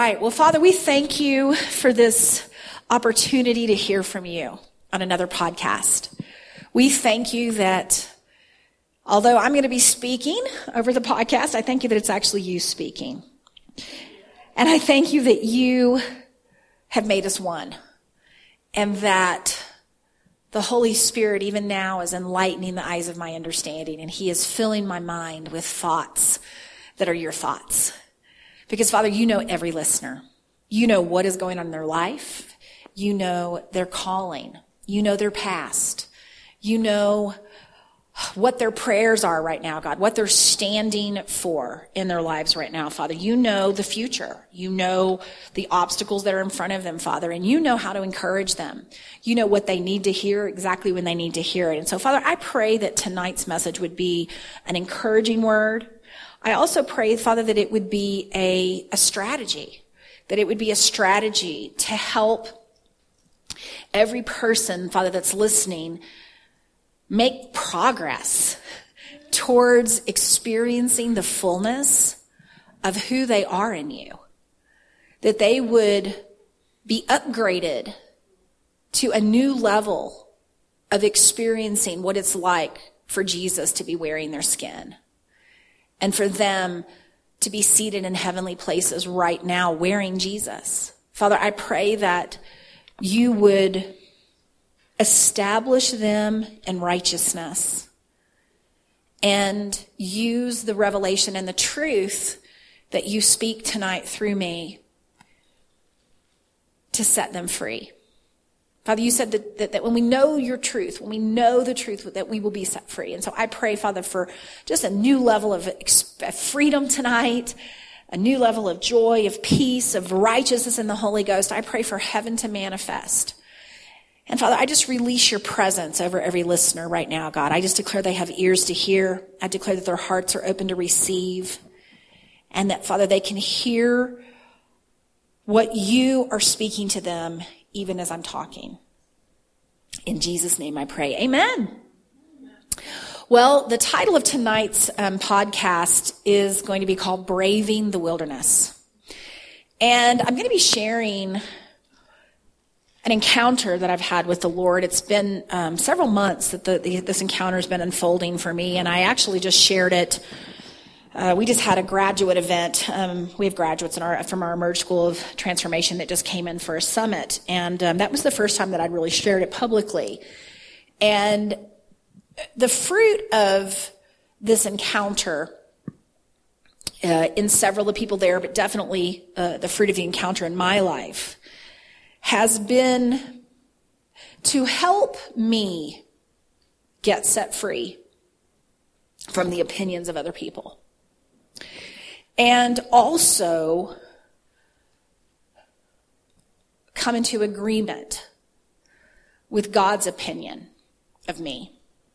right. Well, Father, we thank you for this opportunity to hear from you on another podcast. We thank you that although I'm going to be speaking over the podcast, I thank you that it's actually you speaking. And I thank you that you have made us one, and that the Holy Spirit even now is enlightening the eyes of my understanding, and he is filling my mind with thoughts that are your thoughts. Because, Father, you know every listener. You know what is going on in their life. You know their calling. You know their past. You know what their prayers are right now, God, what they're standing for in their lives right now, Father. You know the future. You know the obstacles that are in front of them, Father, and you know how to encourage them. You know what they need to hear exactly when they need to hear it. And so, Father, I pray that tonight's message would be an encouraging word. I also pray, Father, that it would be a strategy, that it would be a strategy to help every person, Father, that's listening make progress towards experiencing the fullness of who they are in you. That they would be upgraded to a new level of experiencing what it's like for Jesus to be wearing their skin. And for them to be seated in heavenly places right now wearing Jesus. Father, I pray that you would establish them in righteousness and use the revelation and the truth that you speak tonight through me to set them free. Father, you said that when we know your truth, when we know the truth, that we will be set free. And so I pray, Father, for just a new level of freedom tonight, a new level of joy, of peace, of righteousness in the Holy Ghost. I pray for heaven to manifest. And Father, I just release your presence over every listener right now, God. I just declare they have ears to hear. I declare that their hearts are open to receive. And that, Father, they can hear what you are speaking to them even as I'm talking. In Jesus' name I pray. Amen. Well, the title of tonight's podcast is going to be called Braving the Wilderness. And I'm going to be sharing an encounter that I've had with the Lord. It's been several months that this encounter has been unfolding for me, and I actually just shared it. We just had a graduate event. We have graduates from our Emerge School of Transformation that just came in for a summit, and that was the first time that I'd really shared it publicly. And the fruit of this encounter in several of the people there, but definitely the fruit of the encounter in my life, has been to help me get set free from the opinions of other people. And also come into agreement with God's opinion of me.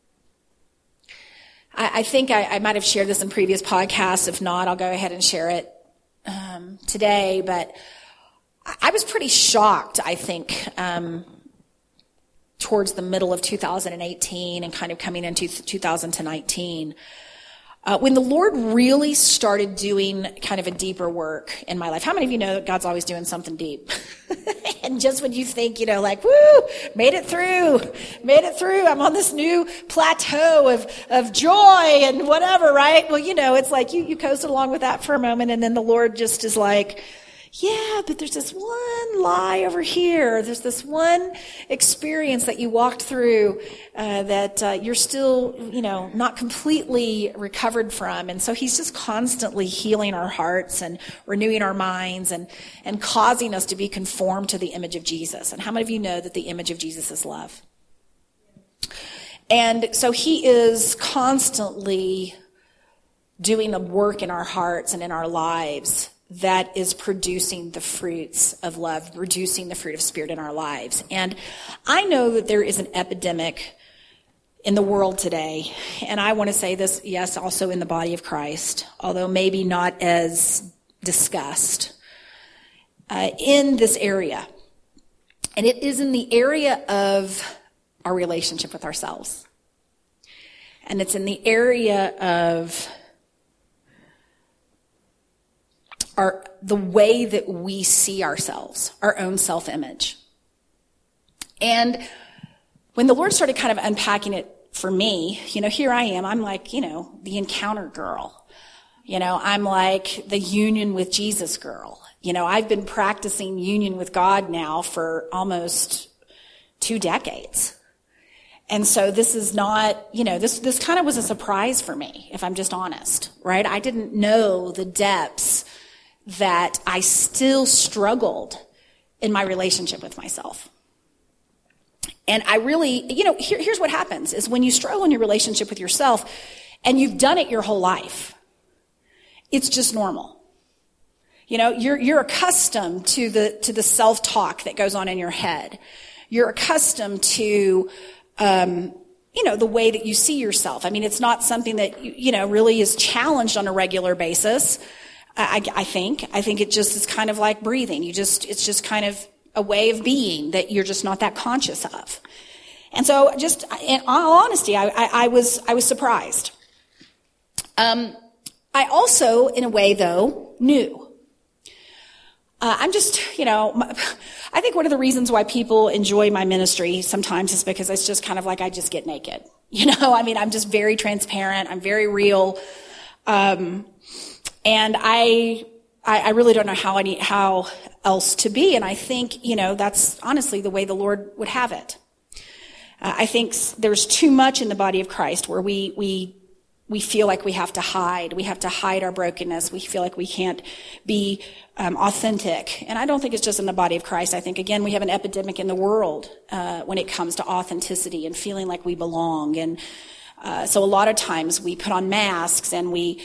I think I might have shared this in previous podcasts. If not, I'll go ahead and share it today. But I was pretty shocked, I think, towards the middle of 2018 and kind of coming into 2019, when the Lord really started doing kind of a deeper work in my life. How many of you know that God's always doing something deep? And just when you think, like, woo, made it through, I'm on this new plateau of joy and whatever, right? Well, it's like you coasted along with that for a moment, and then the Lord just is like, yeah, but there's this one lie over here. There's this one experience that you walked through that you're still, not completely recovered from. And so he's just constantly healing our hearts and renewing our minds and causing us to be conformed to the image of Jesus. And how many of you know that the image of Jesus is love? And so he is constantly doing the work in our hearts and in our lives that is producing the fruits of love, producing the fruit of Spirit in our lives. And I know that there is an epidemic in the world today, and I want to say this, yes, also in the body of Christ, although maybe not as discussed, in this area. And it is in the area of our relationship with ourselves. And it's in the area of the way that we see ourselves, our own self-image. And when the Lord started kind of unpacking it for me, here I am. I'm like, the encounter girl. I'm like the union with Jesus girl. I've been practicing union with God now for almost 2 decades. And so this is not, this kind of was a surprise for me, if I'm just honest, right? I didn't know the depths that I still struggled in my relationship with myself. And I really, here's what happens is when you struggle in your relationship with yourself and you've done it your whole life, it's just normal. You're accustomed to the self-talk that goes on in your head. You're accustomed to, the way that you see yourself. I mean, it's not something that, really is challenged on a regular basis. I think it just is kind of like breathing. It's just kind of a way of being that you're just not that conscious of. And so just in all honesty, I was surprised. I also, in a way though, knew. I'm just, I think one of the reasons why people enjoy my ministry sometimes is because it's just kind of like I just get naked. I'm just very transparent. I'm very real. And I really don't know how else to be. And I think, that's honestly the way the Lord would have it. I think there's too much in the body of Christ where we feel like we have to hide. We have to hide our brokenness. We feel like we can't be authentic. And I don't think it's just in the body of Christ. I think, again, we have an epidemic in the world when it comes to authenticity and feeling like we belong. And so a lot of times we put on masks and we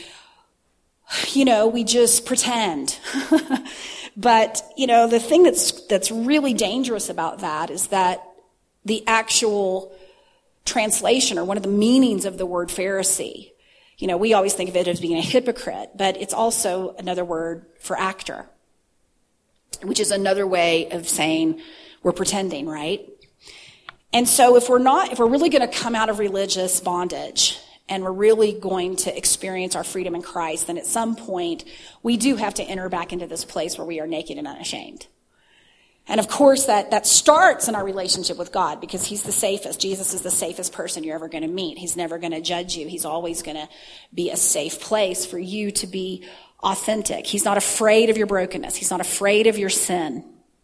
just pretend. But, the thing that's really dangerous about that is that the actual translation or one of the meanings of the word Pharisee, we always think of it as being a hypocrite, but it's also another word for actor, which is another way of saying we're pretending, right? And so if we're really going to come out of religious bondage and we're really going to experience our freedom in Christ, then at some point we do have to enter back into this place where we are naked and unashamed. And of course that starts in our relationship with God because he's the safest. Jesus is the safest person you're ever going to meet. He's never going to judge you. He's always going to be a safe place for you to be authentic. He's not afraid of your brokenness. He's not afraid of your sin.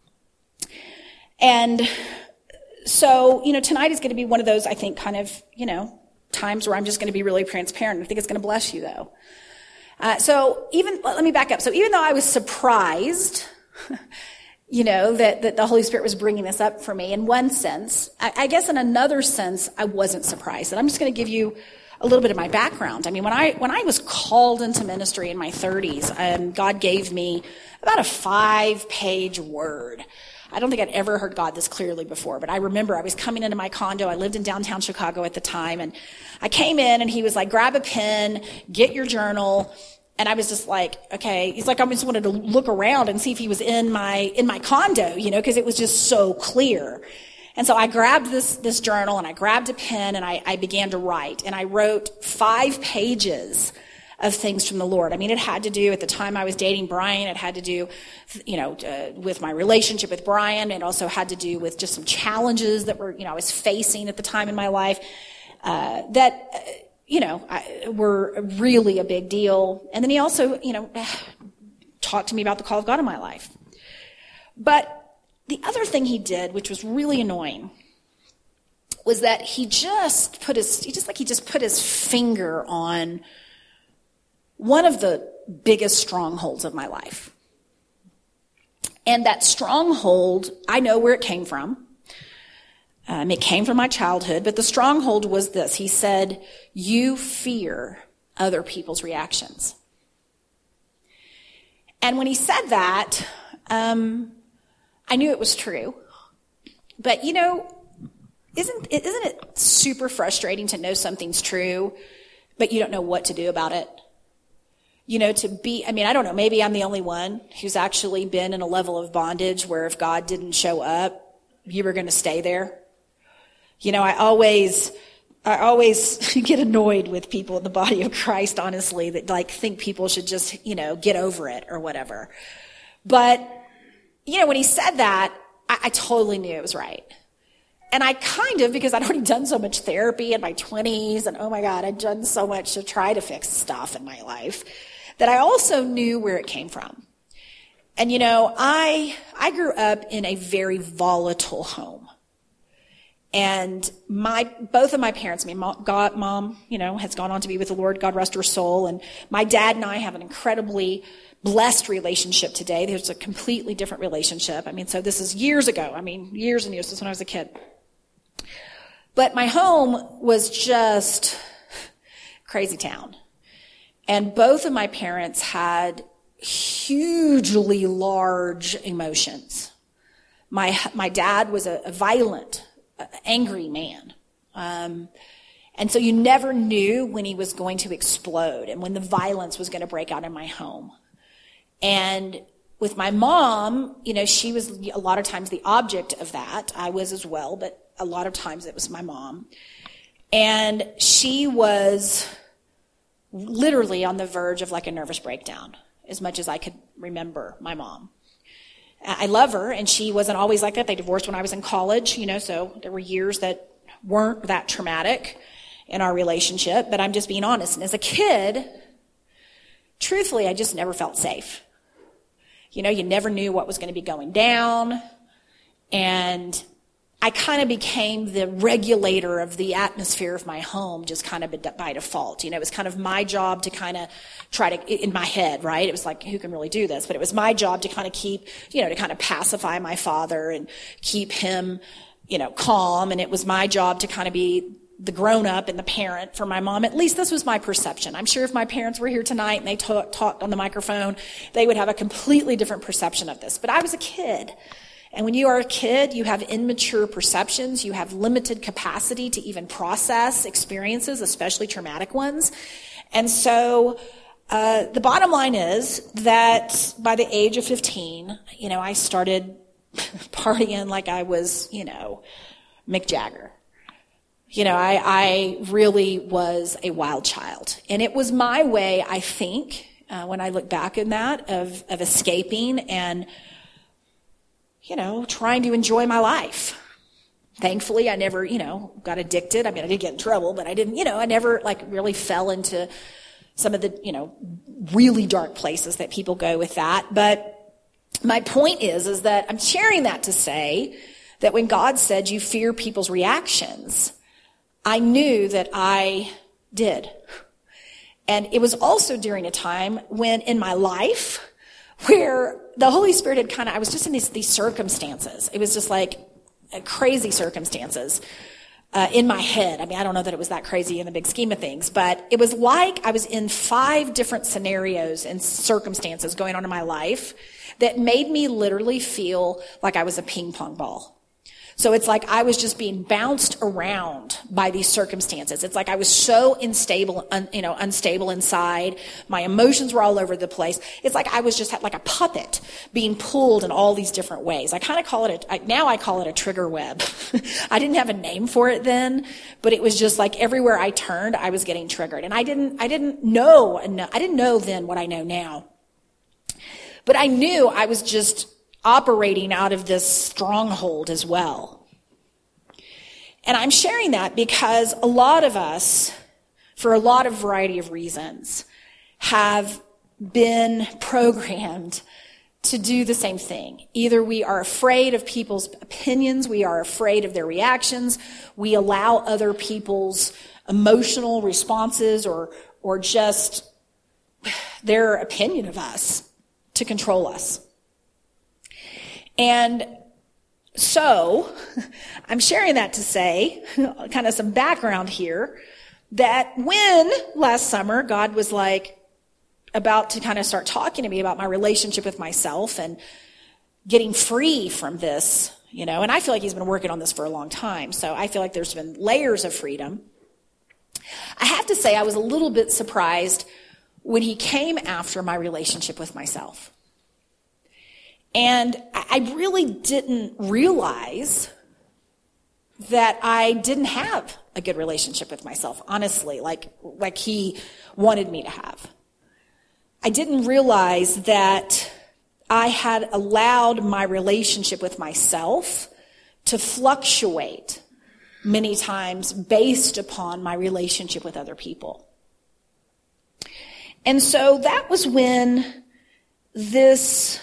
And so, tonight is going to be one of those, I think, kind of, times where I'm just going to be really transparent. I think it's going to bless you though. Let me back up. So even though I was surprised, that the Holy Spirit was bringing this up for me in one sense, I guess in another sense, I wasn't surprised. And I'm just going to give you a little bit of my background. I mean, when I was called into ministry in my 30s, God gave me about a 5-page word. I don't think I'd ever heard God this clearly before, but I remember I was coming into my condo. I lived in downtown Chicago at the time, and I came in and he was like, grab a pen, get your journal. And I was just like, okay. He's like, I just wanted to look around and see if he was in my condo, because it was just so clear. And so I grabbed this journal and I grabbed a pen and I began to write. And I wrote 5 pages of things from the Lord. I mean, it had to do, at the time I was dating Brian, it had to do, with my relationship with Brian. It also had to do with just some challenges that were, I was facing at the time in my life, were really a big deal. And then he also, talked to me about the call of God in my life. But the other thing he did, which was really annoying, was that he just put his finger on one of the biggest strongholds of my life. And that stronghold, I know where it came from. It came from my childhood, but the stronghold was this. He said, you fear other people's reactions. And when he said that, I knew it was true. But, isn't it super frustrating to know something's true, but you don't know what to do about it? I don't know, maybe I'm the only one who's actually been in a level of bondage where if God didn't show up, you were going to stay there. I always I always get annoyed with people in the body of Christ, honestly, that like think people should just, get over it or whatever. But, when he said that, I totally knew it was right. And I kind of, because I'd already done so much therapy in my 20s, and oh my God, I'd done so much to try to fix stuff in my life, that I also knew where it came from. And I grew up in a very volatile home. And both of my parents, mom, has gone on to be with the Lord, God rest her soul. And my dad and I have an incredibly blessed relationship today. There's a completely different relationship. So this is years ago. Years and years. This is when I was a kid. But my home was just crazy town. And both of my parents had hugely large emotions. My dad was a violent, angry man. And so you never knew when he was going to explode and when the violence was going to break out in my home. And with my mom, she was a lot of times the object of that. I was as well, but a lot of times it was my mom. And she was literally on the verge of like a nervous breakdown, as much as I could remember my mom. I love her, and she wasn't always like that. They divorced when I was in college, so there were years that weren't that traumatic in our relationship, but I'm just being honest. And as a kid, truthfully, I just never felt safe. You never knew what was going to be going down, and I kind of became the regulator of the atmosphere of my home, just kind of by default. It was kind of my job to kind of try to, in my head, right? It was like, who can really do this? But it was my job to kind of keep, to kind of pacify my father and keep him, calm. And it was my job to kind of be the grown-up and the parent for my mom. At least this was my perception. I'm sure if my parents were here tonight and they talked on the microphone, they would have a completely different perception of this. But I was a kid. And when you are a kid, you have immature perceptions. You have limited capacity to even process experiences, especially traumatic ones. And so the bottom line is that by the age of 15, I started partying like I was, Mick Jagger. I really was a wild child. And it was my way, I think, when I look back in that, of escaping and trying to enjoy my life. Thankfully, I never, got addicted. I did get in trouble, but I didn't, I never really fell into some of the, really dark places that people go with that. But my point is that I'm sharing that to say that when God said you fear people's reactions, I knew that I did. And it was also during a time when in my life where the Holy Spirit had I was just in these circumstances. It was just like crazy circumstances in my head. I don't know that it was that crazy in the big scheme of things, but it was like I was in 5 different scenarios and circumstances going on in my life that made me literally feel like I was a ping pong ball. So it's like I was just being bounced around by these circumstances. It's like I was so unstable inside. My emotions were all over the place. It's like I was just like a puppet being pulled in all these different ways. I kind of call it now I call it a trigger web. I didn't have a name for it then, but it was just like everywhere I turned, I was getting triggered. And I didn't know then what I know now. But I knew I was just operating out of this stronghold as well. And I'm sharing that because a lot of us, for a lot of variety of reasons, have been programmed to do the same thing. Either we are afraid of people's opinions, we are afraid of their reactions, we allow other people's emotional responses or just their opinion of us to control us. And so I'm sharing that to say, kind of some background here, that when last summer God was like about to kind of start talking to me about my relationship with myself and getting free from this, and I feel like he's been working on this for a long time. So I feel like there's been layers of freedom. I have to say I was a little bit surprised when he came after my relationship with myself. And I really didn't realize that I didn't have a good relationship with myself, honestly, like he wanted me to have. I didn't realize that I had allowed my relationship with myself to fluctuate many times based upon my relationship with other people. And so that was when this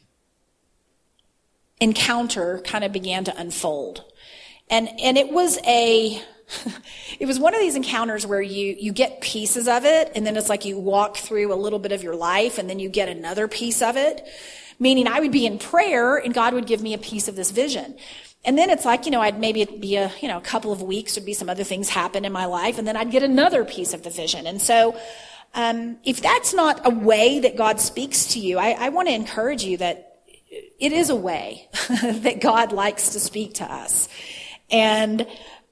encounter kind of began to unfold. And it was it was one of these encounters where you get pieces of it, and then it's like you walk through a little bit of your life, and then you get another piece of it. Meaning I would be in prayer, and God would give me a piece of this vision. And then it's like, I'd maybe it'd be a couple of weeks, there'd be some other things happen in my life, and then I'd get another piece of the vision. And so, if that's not a way that God speaks to you, I want to encourage you that it is a way that God likes to speak to us. And,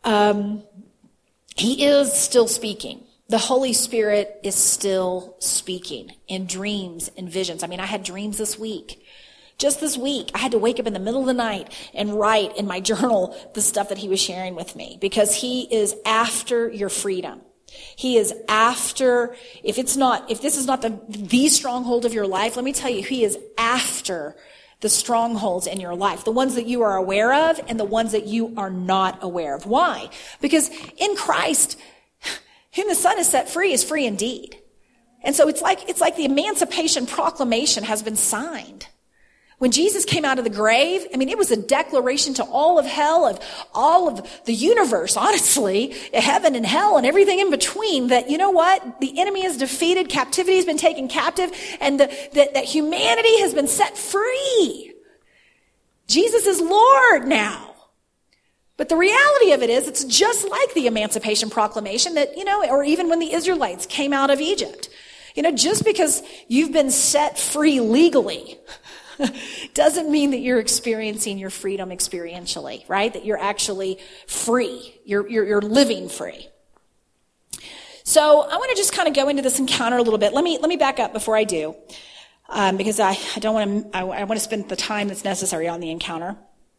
he is still speaking. The Holy Spirit is still speaking in dreams and visions. I mean, I had dreams this week. Just this week, I had to wake up in the middle of the night and write in my journal the stuff that he was sharing with me, because he is after your freedom. He is after, if this is not the stronghold of your life, let me tell you, he is after the strongholds in your life, the ones that you are aware of and the ones that you are not aware of. Why? Because in Christ, whom the Son has set free is free indeed. And so it's like the Emancipation Proclamation has been signed. When Jesus came out of the grave, I mean, it was a declaration to all of hell, of all of the universe, honestly, heaven and hell and everything in between, that, you know what? The enemy is defeated, captivity has been taken captive, and that humanity has been set free. Jesus is Lord now. But the reality of it is, it's just like the Emancipation Proclamation that, or even when the Israelites came out of Egypt. Just because you've been set free legally doesn't mean that you're experiencing your freedom experientially, right? That you're actually free. You're living free. So I want to just kind of go into this encounter a little bit. Let me back up before I do, because I want to spend the time that's necessary on the encounter.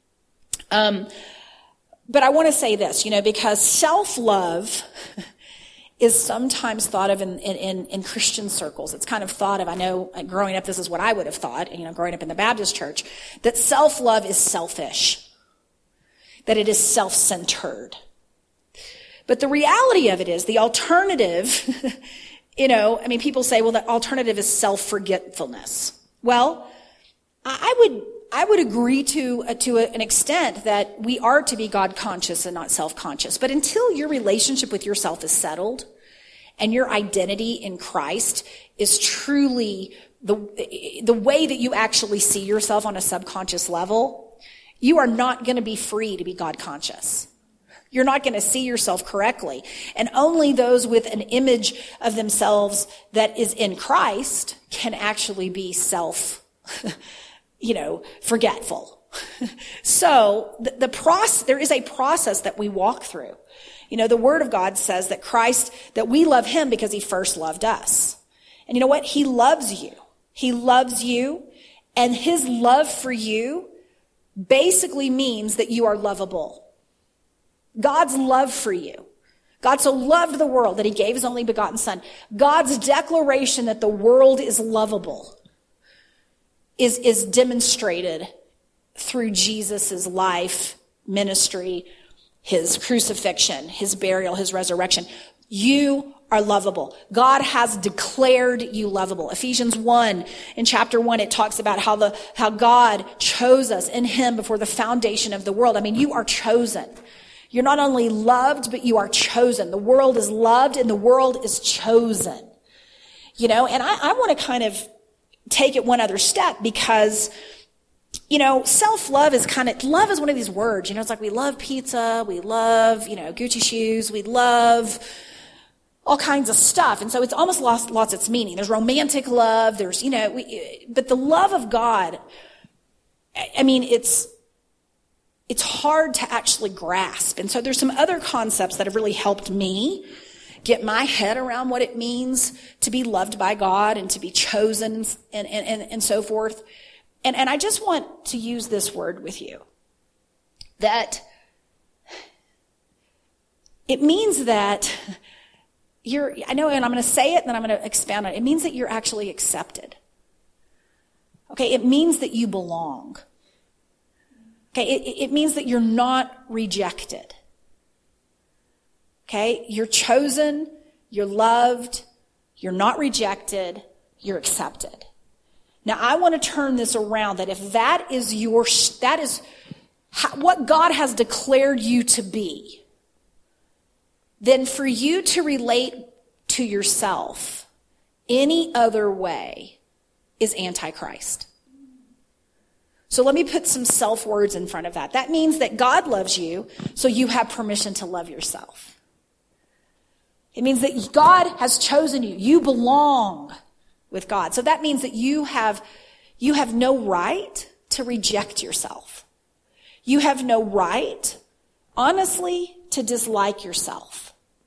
But I want to say this, because self-love is sometimes thought of in Christian circles. It's kind of thought of, I know growing up, this is what I would have thought, growing up in the Baptist church, that self-love is selfish, that it is self-centered. But the reality of it is the alternative, people say, well, the alternative is self-forgetfulness. Well, I would agree to an extent that we are to be God conscious and not self-conscious. But until your relationship with yourself is settled and your identity in Christ is truly the way that you actually see yourself on a subconscious level, you are not going to be free to be God conscious. You're not going to see yourself correctly. And only those with an image of themselves that is in Christ can actually be forgetful. So there is a process that we walk through. The Word of God says that we love him because he first loved us. And you know what? He loves you. He loves you, and his love for you basically means that you are lovable. God's love for you. God so loved the world that he gave his only begotten Son. God's declaration that the world is lovable is demonstrated through Jesus' life, ministry, his crucifixion, his burial, his resurrection. You are lovable. God has declared you lovable. Ephesians 1, in chapter 1, it talks about how God chose us in him before the foundation of the world. I mean, you are chosen. You're not only loved, but you are chosen. The world is loved and the world is chosen. And I want to kind of take it one other step, because, self-love is love is one of these words, it's like we love pizza, we love, Gucci shoes, we love all kinds of stuff. And so it's almost lost its meaning. There's romantic love, there's, but the love of God, it's hard to actually grasp. And so there's some other concepts that have really helped me get my head around what it means to be loved by God and to be chosen and so forth. And I just want to use this word with you, that It means that I know, and I'm going to say it and then I'm going to expand on it. It means that you're actually accepted. Okay, it means that you belong. Okay, it means that you're not rejected. Okay, you're chosen, you're loved, you're not rejected, you're accepted. Now, I want to turn this around, that if that is what God has declared you to be, then for you to relate to yourself any other way is Antichrist. So let me put some self words in front of that. That means that God loves you, so you have permission to love yourself. It means that God has chosen you. You belong with God. So that means that you have no right to reject yourself. You have no right, honestly, to dislike yourself.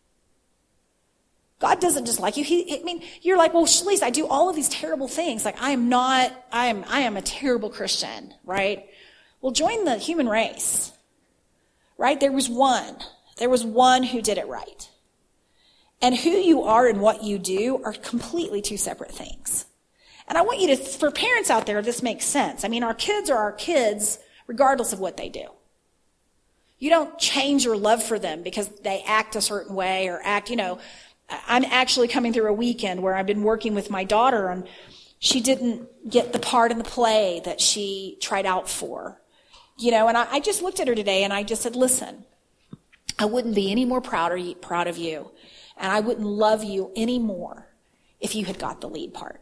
God doesn't dislike you. You're like, well, Shalise, I do all of these terrible things. Like, I am a terrible Christian, right? Well, join the human race, right? There was one who did it right. And who you are and what you do are completely two separate things. And I want you to, for parents out there, this makes sense. I mean, our kids are our kids regardless of what they do. You don't change your love for them because they act a certain way or I'm actually coming through a weekend where I've been working with my daughter and she didn't get the part in the play that she tried out for. And I just looked at her today and I just said, listen, I wouldn't be any more proud of you. And I wouldn't love you any more if you had got the lead part.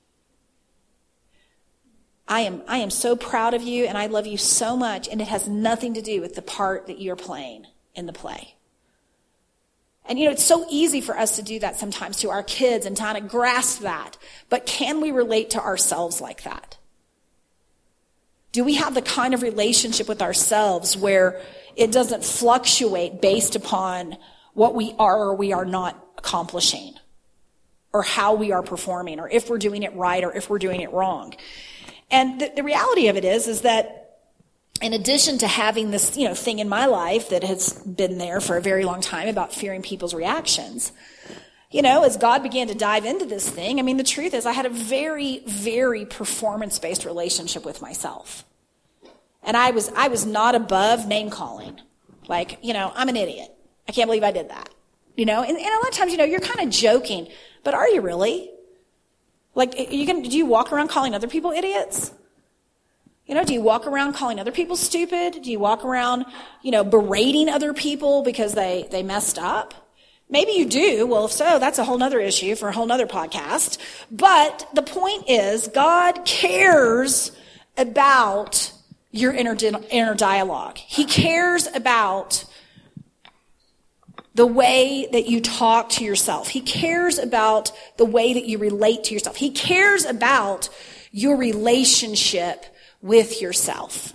I am so proud of you and I love you so much, and it has nothing to do with the part that you're playing in the play. And it's so easy for us to do that sometimes to our kids and kind of grasp that. But can we relate to ourselves like that? Do we have the kind of relationship with ourselves where it doesn't fluctuate based upon what we are or we are not accomplishing, or how we are performing, or if we're doing it right or if we're doing it wrong? And the reality of it is that in addition to having this, thing in my life that has been there for a very long time about fearing people's reactions, as God began to dive into this thing, the truth is I had a very, very performance-based relationship with myself. And I was not above name calling. Like, I'm an idiot. I can't believe I did that. And a lot of times, you're kind of joking, but are you really? Like, do you walk around calling other people idiots? Do you walk around calling other people stupid? Do you walk around, berating other people because they messed up? Maybe you do. Well, if so, that's a whole nother issue for a whole nother podcast. But the point is, God cares about your inner dialogue. He cares about the way that you talk to yourself. He cares about the way that you relate to yourself. He cares about your relationship with yourself.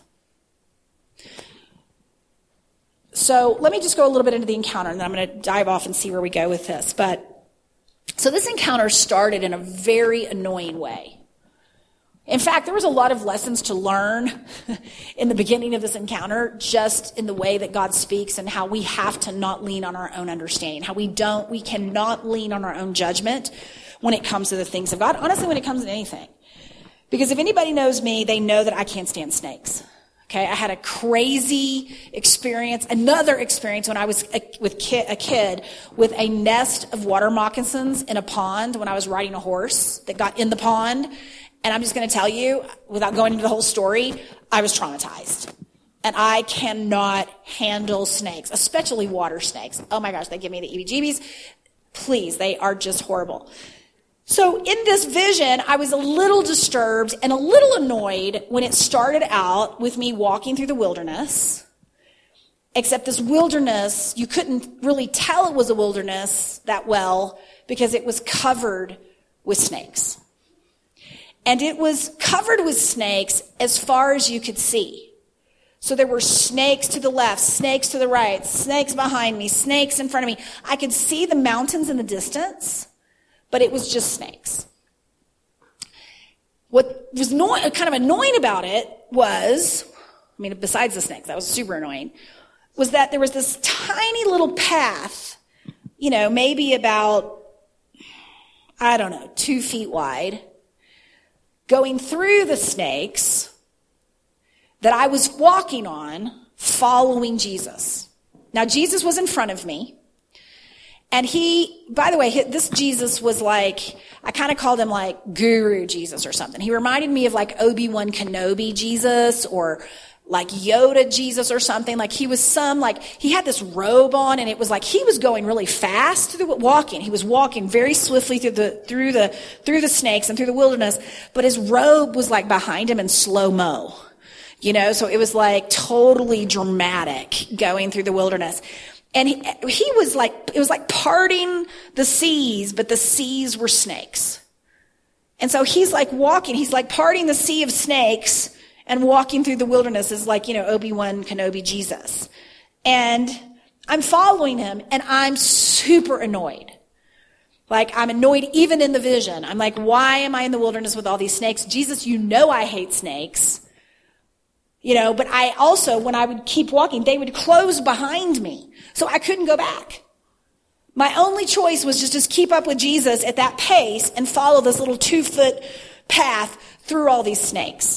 So let me just go a little bit into the encounter, and then I'm going to dive off and see where we go with this. So this encounter started in a very annoying way. In fact, there was a lot of lessons to learn in the beginning of this encounter, just in the way that God speaks and how we have to not lean on our own understanding, how we cannot lean on our own judgment when it comes to the things of God. Honestly, when it comes to anything. Because if anybody knows me, they know that I can't stand snakes. Okay, I had a crazy experience, another experience when I was a kid with a nest of water moccasins in a pond when I was riding a horse that got in the pond. And I'm just going to tell you, without going into the whole story, I was traumatized. And I cannot handle snakes, especially water snakes. Oh my gosh, they give me the EBGBs. Please, they are just horrible. So in this vision, I was a little disturbed and a little annoyed when it started out with me walking through the wilderness. Except this wilderness, you couldn't really tell it was a wilderness that well because it was covered with snakes. And it was covered with snakes as far as you could see. So there were snakes to the left, snakes to the right, snakes behind me, snakes in front of me. I could see the mountains in the distance, but it was just snakes. What was kind of annoying about it was, besides the snakes, that was super annoying. was that there was this tiny little path, maybe about, 2 feet wide, going through the snakes that I was walking on, following Jesus. Now, Jesus was in front of me. And by the way, this Jesus was like, I kind of called him like Guru Jesus or something. He reminded me of like Obi-Wan Kenobi Jesus or like Yoda Jesus or something. Like he was he had this robe on, and it was like he was going really fast walking. He was walking very swiftly through the snakes and through the wilderness, but his robe was like behind him in slow-mo. So it was like totally dramatic going through the wilderness. And he was like, it was like parting the seas, but the seas were snakes. And so he's like walking, he's like parting the sea of snakes and walking through the wilderness is like, Obi-Wan Kenobi Jesus. And I'm following him, and I'm super annoyed. Like, I'm annoyed even in the vision. I'm like, why am I in the wilderness with all these snakes? Jesus, I hate snakes. But I also, when I would keep walking, they would close behind me. So I couldn't go back. My only choice was just keep up with Jesus at that pace and follow this little 2-foot path through all these snakes.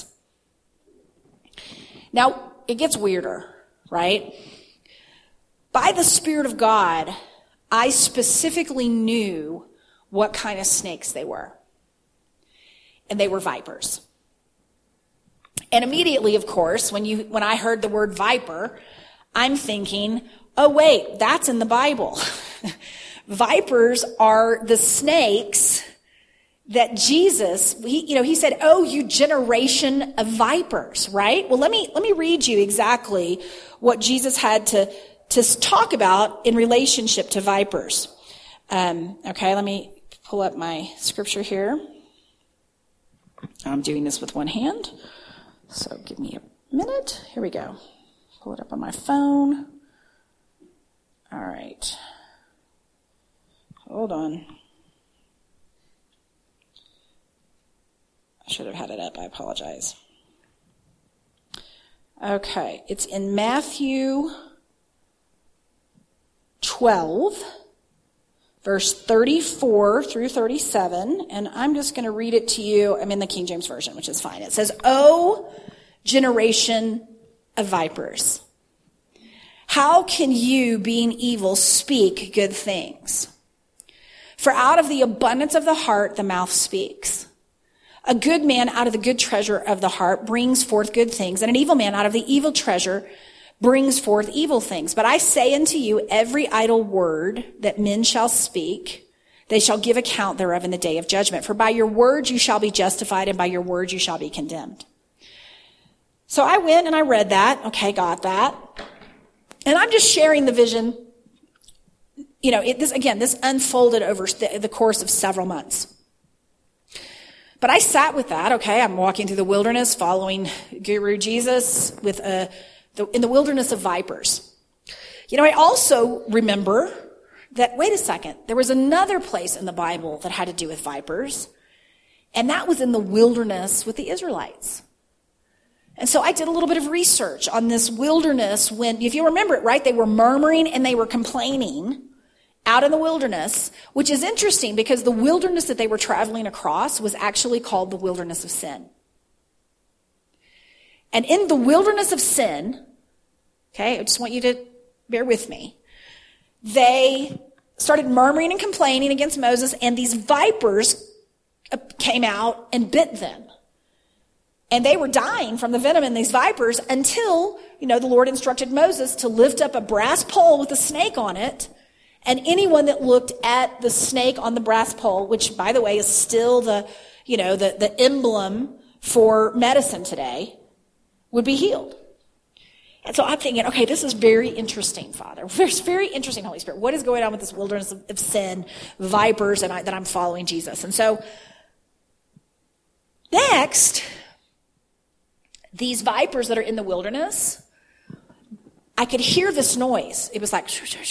Now, it gets weirder, right? By the Spirit of God, I specifically knew what kind of snakes they were. And they were vipers. And immediately, of course, when I heard the word viper, I'm thinking, oh wait, that's in the Bible. Vipers are the snakes that Jesus, he said, oh, you generation of vipers, right? Well, let me read you exactly what Jesus had to talk about in relationship to vipers. Okay, let me pull up my scripture here. I'm doing this with one hand. So give me a minute. Here we go. Pull it up on my phone. All right. Hold on. I should have had it up. I apologize. Okay. It's in Matthew 12, verse 34 through 37, and I'm just going to read it to you. I'm in the King James Version, which is fine. It says, "O generation of vipers, how can you, being evil, speak good things? For out of the abundance of the heart, the mouth speaks. A good man out of the good treasure of the heart brings forth good things, and an evil man out of the evil treasure brings forth evil things. But I say unto you, every idle word that men shall speak, they shall give account thereof in the day of judgment. For by your words you shall be justified, and by your words you shall be condemned." So I went and I read that. Okay, got that. And I'm just sharing the vision. This unfolded over the course of several months. But I sat with that. Okay, I'm walking through the wilderness, following Guru Jesus in the wilderness of vipers. I also remember that, wait a second, there was another place in the Bible that had to do with vipers, and that was in the wilderness with the Israelites. And so I did a little bit of research on this wilderness when, if you remember it, right, they were murmuring and they were complaining out in the wilderness, which is interesting because the wilderness that they were traveling across was actually called the wilderness of sin. And in the wilderness of sin, okay, I just want you to bear with me, they started murmuring and complaining against Moses, and these vipers came out and bit them. And they were dying from the venom in these vipers until, the Lord instructed Moses to lift up a brass pole with a snake on it. And anyone that looked at the snake on the brass pole, which, by the way, is still the emblem for medicine today, would be healed. And so I'm thinking, okay, this is very interesting, Father. It's very interesting, Holy Spirit. What is going on with this wilderness of sin, vipers, and that I'm following Jesus? And so next, these vipers that are in the wilderness, I could hear this noise. It was like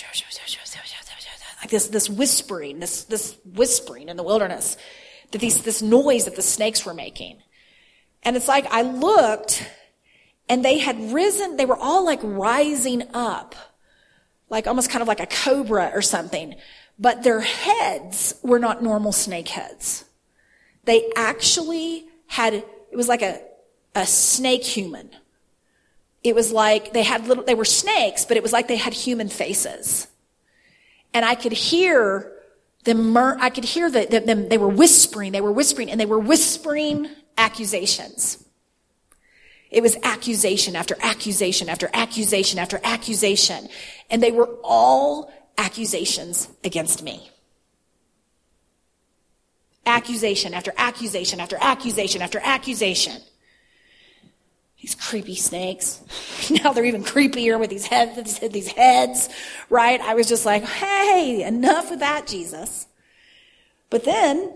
this whispering, this whispering in the wilderness, that this noise that the snakes were making. And it's like I looked, And they had risen, they were all like rising up, like almost kind of like a cobra or something. But their heads were not normal snake heads. They actually had, it was like a snake human. It was like they were snakes, but it was like they had human faces. And I could hear them, they were whispering, and they were whispering accusations. It was accusation after accusation after accusation after accusation. And they were all accusations against me. Accusation after accusation after accusation after accusation. These creepy snakes. Now they're even creepier with these heads, right? I was just like, hey, enough with that, Jesus. But then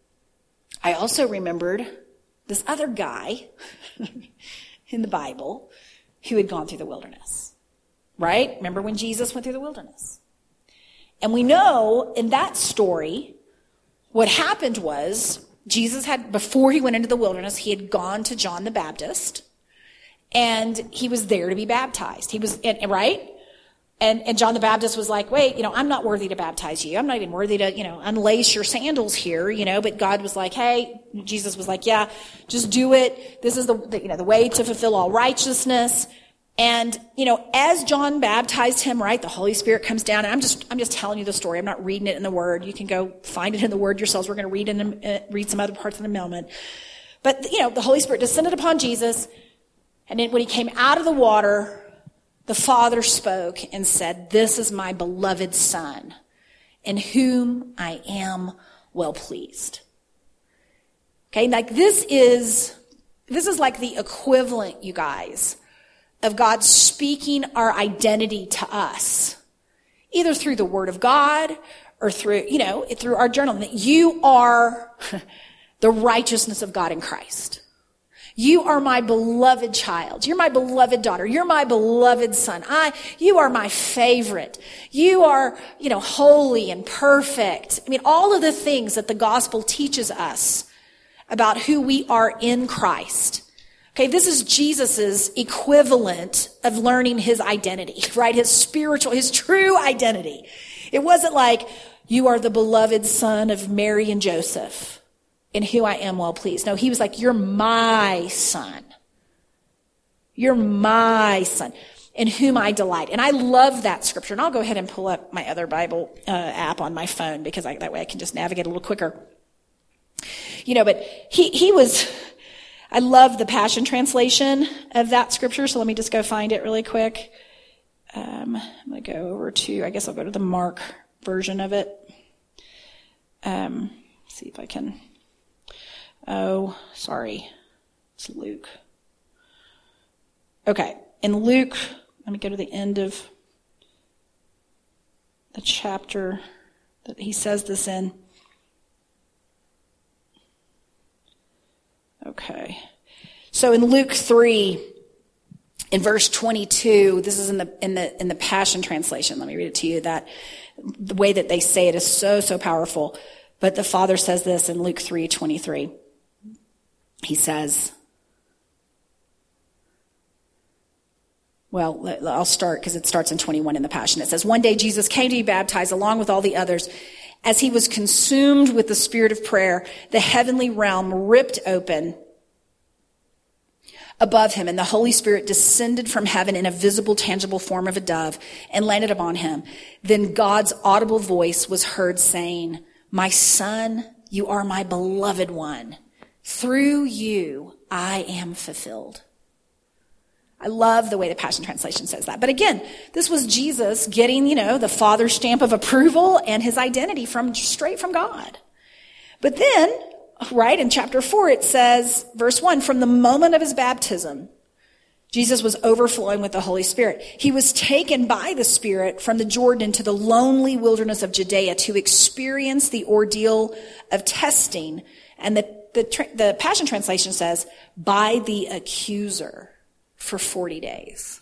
I also remembered this other guy in the Bible who had gone through the wilderness, right? Remember when Jesus went through the wilderness? And we know in that story, what happened was Jesus had, before he went into the wilderness, he had gone to John the Baptist, and he was there to be baptized. He was, right? And John the Baptist was like, wait, I'm not worthy to baptize you. I'm not even worthy to, unlace your sandals here, but God was like, hey, Jesus was like, yeah, just do it. This is the way to fulfill all righteousness. And, as John baptized him, right, the Holy Spirit comes down, and I'm just telling you the story. I'm not reading it in the Word. You can go find it in the Word yourselves. We're going to read some other parts in a moment. But, the Holy Spirit descended upon Jesus, and then when he came out of the water, the Father spoke and said, this is my beloved Son, in whom I am well pleased. Okay, like this is like the equivalent, you guys, of God speaking our identity to us, either through the Word of God or through our journal, that you are the righteousness of God in Christ. You are my beloved child. You're my beloved daughter. You're my beloved son. You are my favorite. You are, holy and perfect. I mean, all of the things that the gospel teaches us about who we are in Christ. Okay, this is Jesus's equivalent of learning his identity, right? His true identity. It wasn't like, you are the beloved son of Mary and Joseph, in who I am well pleased. No, he was like, you're my son. You're my son, in whom I delight. And I love that scripture. And I'll go ahead and pull up my other Bible app on my phone, because that way I can just navigate a little quicker. But he was, I love the Passion Translation of that scripture. So let me just go find it really quick. I'm going to go over to, I guess I'll go to the Mark version of it. See if I can. Oh, sorry. It's Luke. Okay. In Luke, let me go to the end of the chapter that he says this in. Okay. So in Luke 3, in verse 22, this is in the Passion Translation. Let me read it to you. That the way that they say it is so, so powerful. But the Father says this in Luke 3:23. He says, well, I'll start because it starts in 21 in the Passion. It says, one day Jesus came to be baptized along with all the others. As he was consumed with the spirit of prayer, the heavenly realm ripped open above him, and the Holy Spirit descended from heaven in a visible, tangible form of a dove and landed upon him. Then God's audible voice was heard saying, my son, you are my beloved one. Through you, I am fulfilled. I love the way the Passion Translation says that. But again, this was Jesus getting, the Father's stamp of approval and his identity straight from God. But then, right, in chapter 4, it says, verse 1, from the moment of his baptism, Jesus was overflowing with the Holy Spirit. He was taken by the Spirit from the Jordan into the lonely wilderness of Judea to experience the ordeal of testing. And the Passion Translation says, by the accuser for 40 days.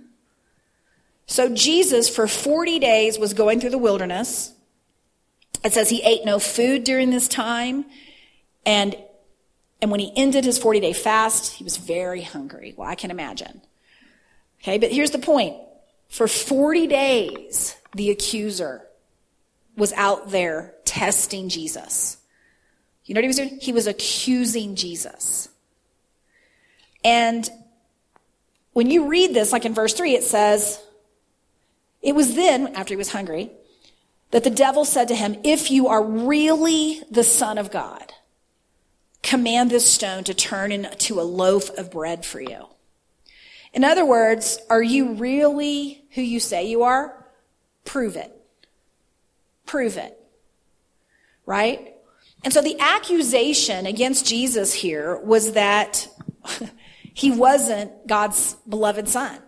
So Jesus, for 40 days, was going through the wilderness. It says he ate no food during this time. And And when he ended his 40-day fast, he was very hungry. Well, I can imagine. Okay, but here's the point. For 40 days, the accuser was out there testing Jesus. You know what he was doing? He was accusing Jesus. And when you read this, like in verse 3, it says, it was then, after he was hungry, that the devil said to him, if you are really the Son of God, command this stone to turn into a loaf of bread for you. In other words, are you really who you say you are? Prove it. Prove it. Right? And so the accusation against Jesus here was that he wasn't God's beloved son.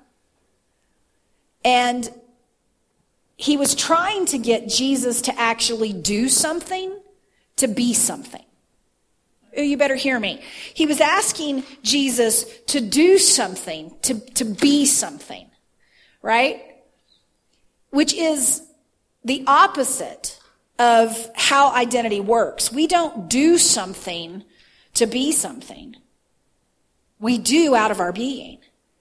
And he was trying to get Jesus to actually do something, to be something. Oh, you better hear me. He was asking Jesus to do something, to be something, right? Which is the opposite of how identity works. We don't do something to be something. We do out of our being.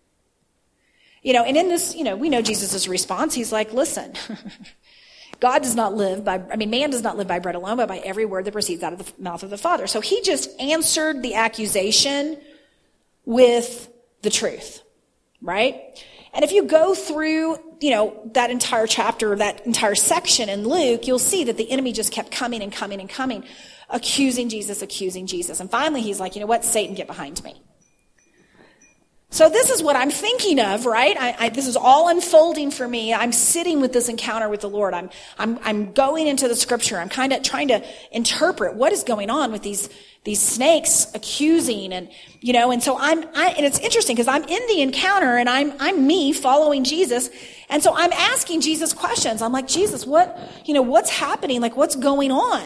And in this, we know Jesus' response. He's like, listen, man does not live by bread alone, but by every word that proceeds out of the mouth of the Father. So he just answered the accusation with the truth, right? And if you go through, that entire chapter, that entire section in Luke, you'll see that the enemy just kept coming and coming and coming, accusing Jesus. And finally he's like, you know what? Satan, get behind me. So this is what I'm thinking of, right? This is all unfolding for me. I'm sitting with this encounter with the Lord. I'm going into the scripture. I'm kind of trying to interpret what is going on with these snakes accusing and so and it's interesting because I'm in the encounter and I'm me following Jesus. And so I'm asking Jesus questions. I'm like, Jesus, what's happening? Like, what's going on?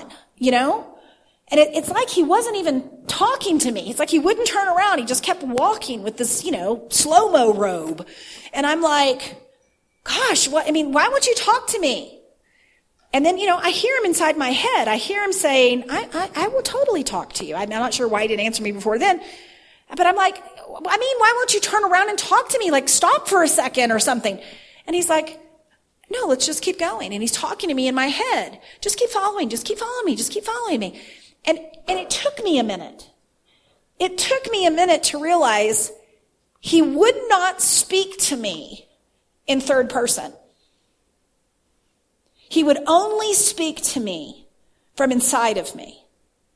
And it's like he wasn't even talking to me. It's like he wouldn't turn around. He just kept walking with this, slow-mo robe. And I'm like, gosh, why won't you talk to me? And then, I hear him inside my head. I hear him saying, I will totally talk to you. I'm not sure why he didn't answer me before then. But I'm like, why won't you turn around and talk to me? Like, stop for a second or something. And he's like, no, let's just keep going. And he's talking to me in my head. Just keep following. Just keep following me. Just keep following me. And it took me a minute. It took me a minute to realize he would not speak to me in third person. He would only speak to me from inside of me.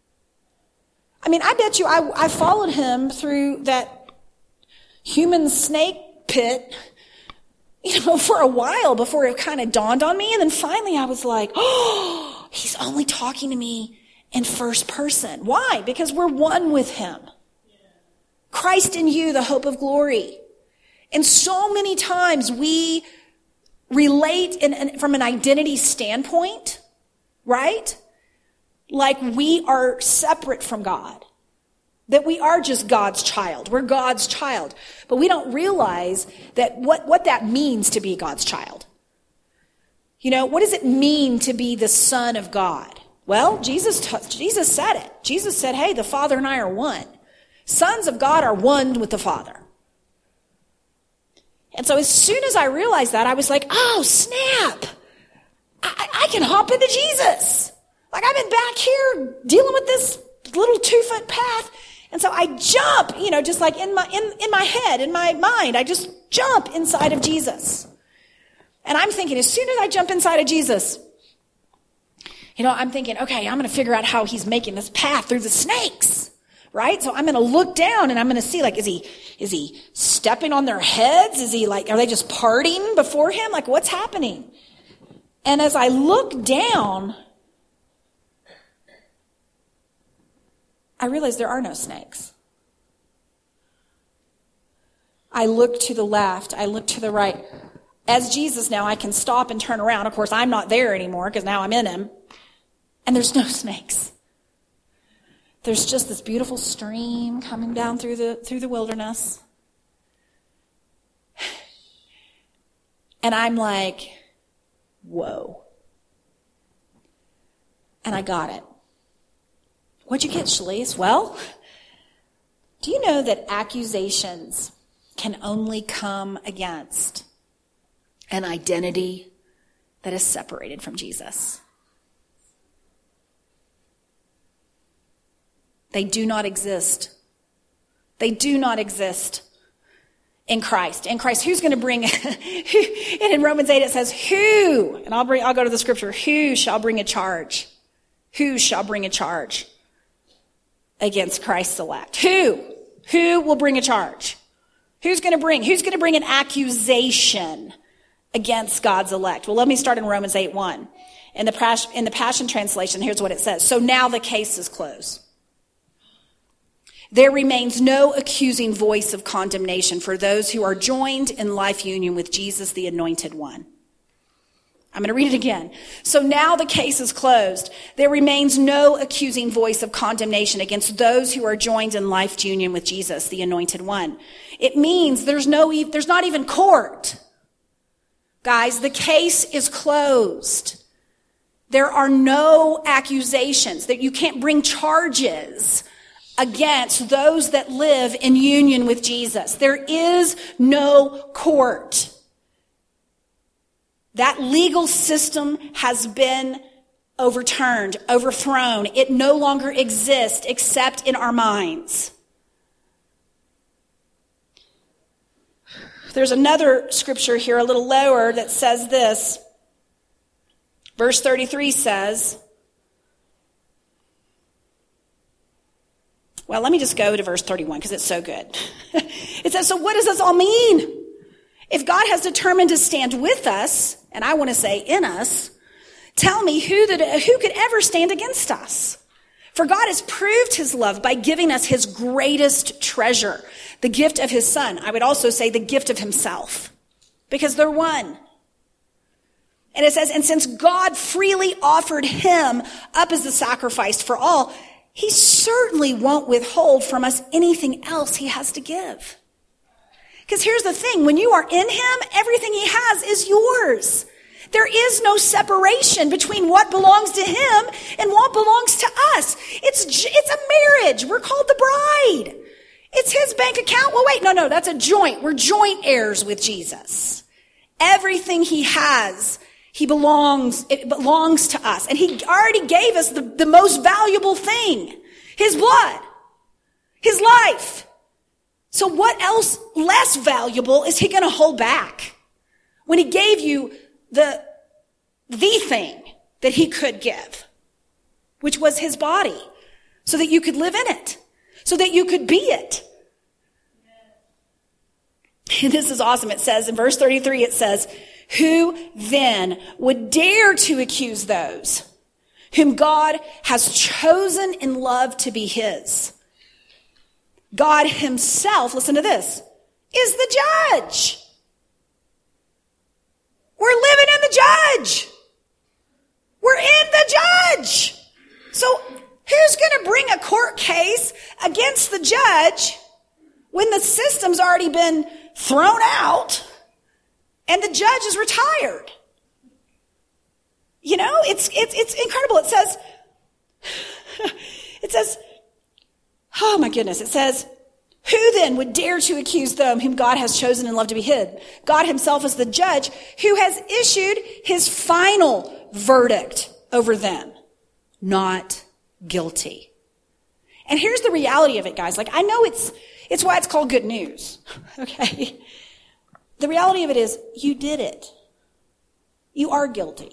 I bet you I followed him through that human snake pit, for a while before it kind of dawned on me. And then finally I was like, oh, he's only talking to me in first person. Why? Because we're one with him. Christ in you, the hope of glory. And so many times we relate from an identity standpoint, right? Like we are separate from God. That we are just God's child. We're God's child. But we don't realize that what that means to be God's child. What does it mean to be the Son of God? Well, Jesus said it. Jesus said, hey, the Father and I are one. Sons of God are one with the Father. And so as soon as I realized that, I was like, oh, snap. I can hop into Jesus. Like I've been back here dealing with this little 2-foot path. And so I jump, just like in my head, in my mind, I just jump inside of Jesus. And I'm thinking, as soon as I jump inside of Jesus, I'm thinking, okay, I'm going to figure out how he's making this path through the snakes, right? So I'm going to look down and I'm going to see, like, is he stepping on their heads? Is he like, are they just parting before him? Like, what's happening? And as I look down, I realize there are no snakes. I look to the left. I look to the right. As Jesus now, I can stop and turn around. Of course, I'm not there anymore because now I'm in him. And there's no snakes. There's just this beautiful stream coming down through the wilderness. And I'm like, whoa. And I got it. What'd you get, Shalise? Well, Do you know that accusations can only come against an identity that is separated from Jesus? They do not exist. They do not exist in Christ. In Christ, who's going to bring, and in Romans 8 it says, who, and I'll go to the scripture, who shall bring a charge? Who shall bring a charge against Christ's elect? Who? Who will bring a charge? Who's going to bring an accusation against God's elect? Well, let me start in Romans 8:1. In the Passion Translation, here's what it says. So now the case is closed. There remains no accusing voice of condemnation for those who are joined in life union with Jesus, the Anointed One. I'm going to read it again. So now the case is closed. There remains no accusing voice of condemnation against those who are joined in life union with Jesus, the Anointed One. It means there's not even court. Guys, the case is closed. There are no accusations, that you can't bring charges against those that live in union with Jesus. There is no court. That legal system has been overturned, overthrown. It no longer exists except in our minds. There's another scripture here a little lower that says this. Verse 33 says, well, let me just go to verse 31 because it's so good. It says, so what does this all mean? If God has determined to stand with us, and I want to say in us, tell me who could ever stand against us? For God has proved his love by giving us his greatest treasure, the gift of his Son. I would also say the gift of himself, because they're one. And it says, and since God freely offered him up as a sacrifice for all, he certainly won't withhold from us anything else he has to give. Because here's the thing, when you are in him, everything he has is yours. There is no separation between what belongs to him and what belongs to us. It's a marriage. We're called the bride. It's his bank account. Well, wait, no, that's a joint. We're joint heirs with Jesus. Everything he has, it belongs to us. And he already gave us the most valuable thing, his blood, his life. So what else less valuable is he going to hold back when he gave you the thing that he could give, which was his body, so that you could live in it, so that you could be it? And this is awesome. It says in verse 33, it says, who then would dare to accuse those whom God has chosen in love to be his? God himself, listen to this, is the judge. We're living in the judge. We're in the judge. So who's going to bring a court case against the judge when the system's already been thrown out and the judge is retired? You know, it's incredible. It says, oh my goodness, it says, who then would dare to accuse them whom God has chosen and loved to be hid? God himself is the judge who has issued his final verdict over them. Not guilty. And here's the reality of it, guys. Like, I know it's why it's called good news. Okay? The reality of it is, you did it. You are guilty.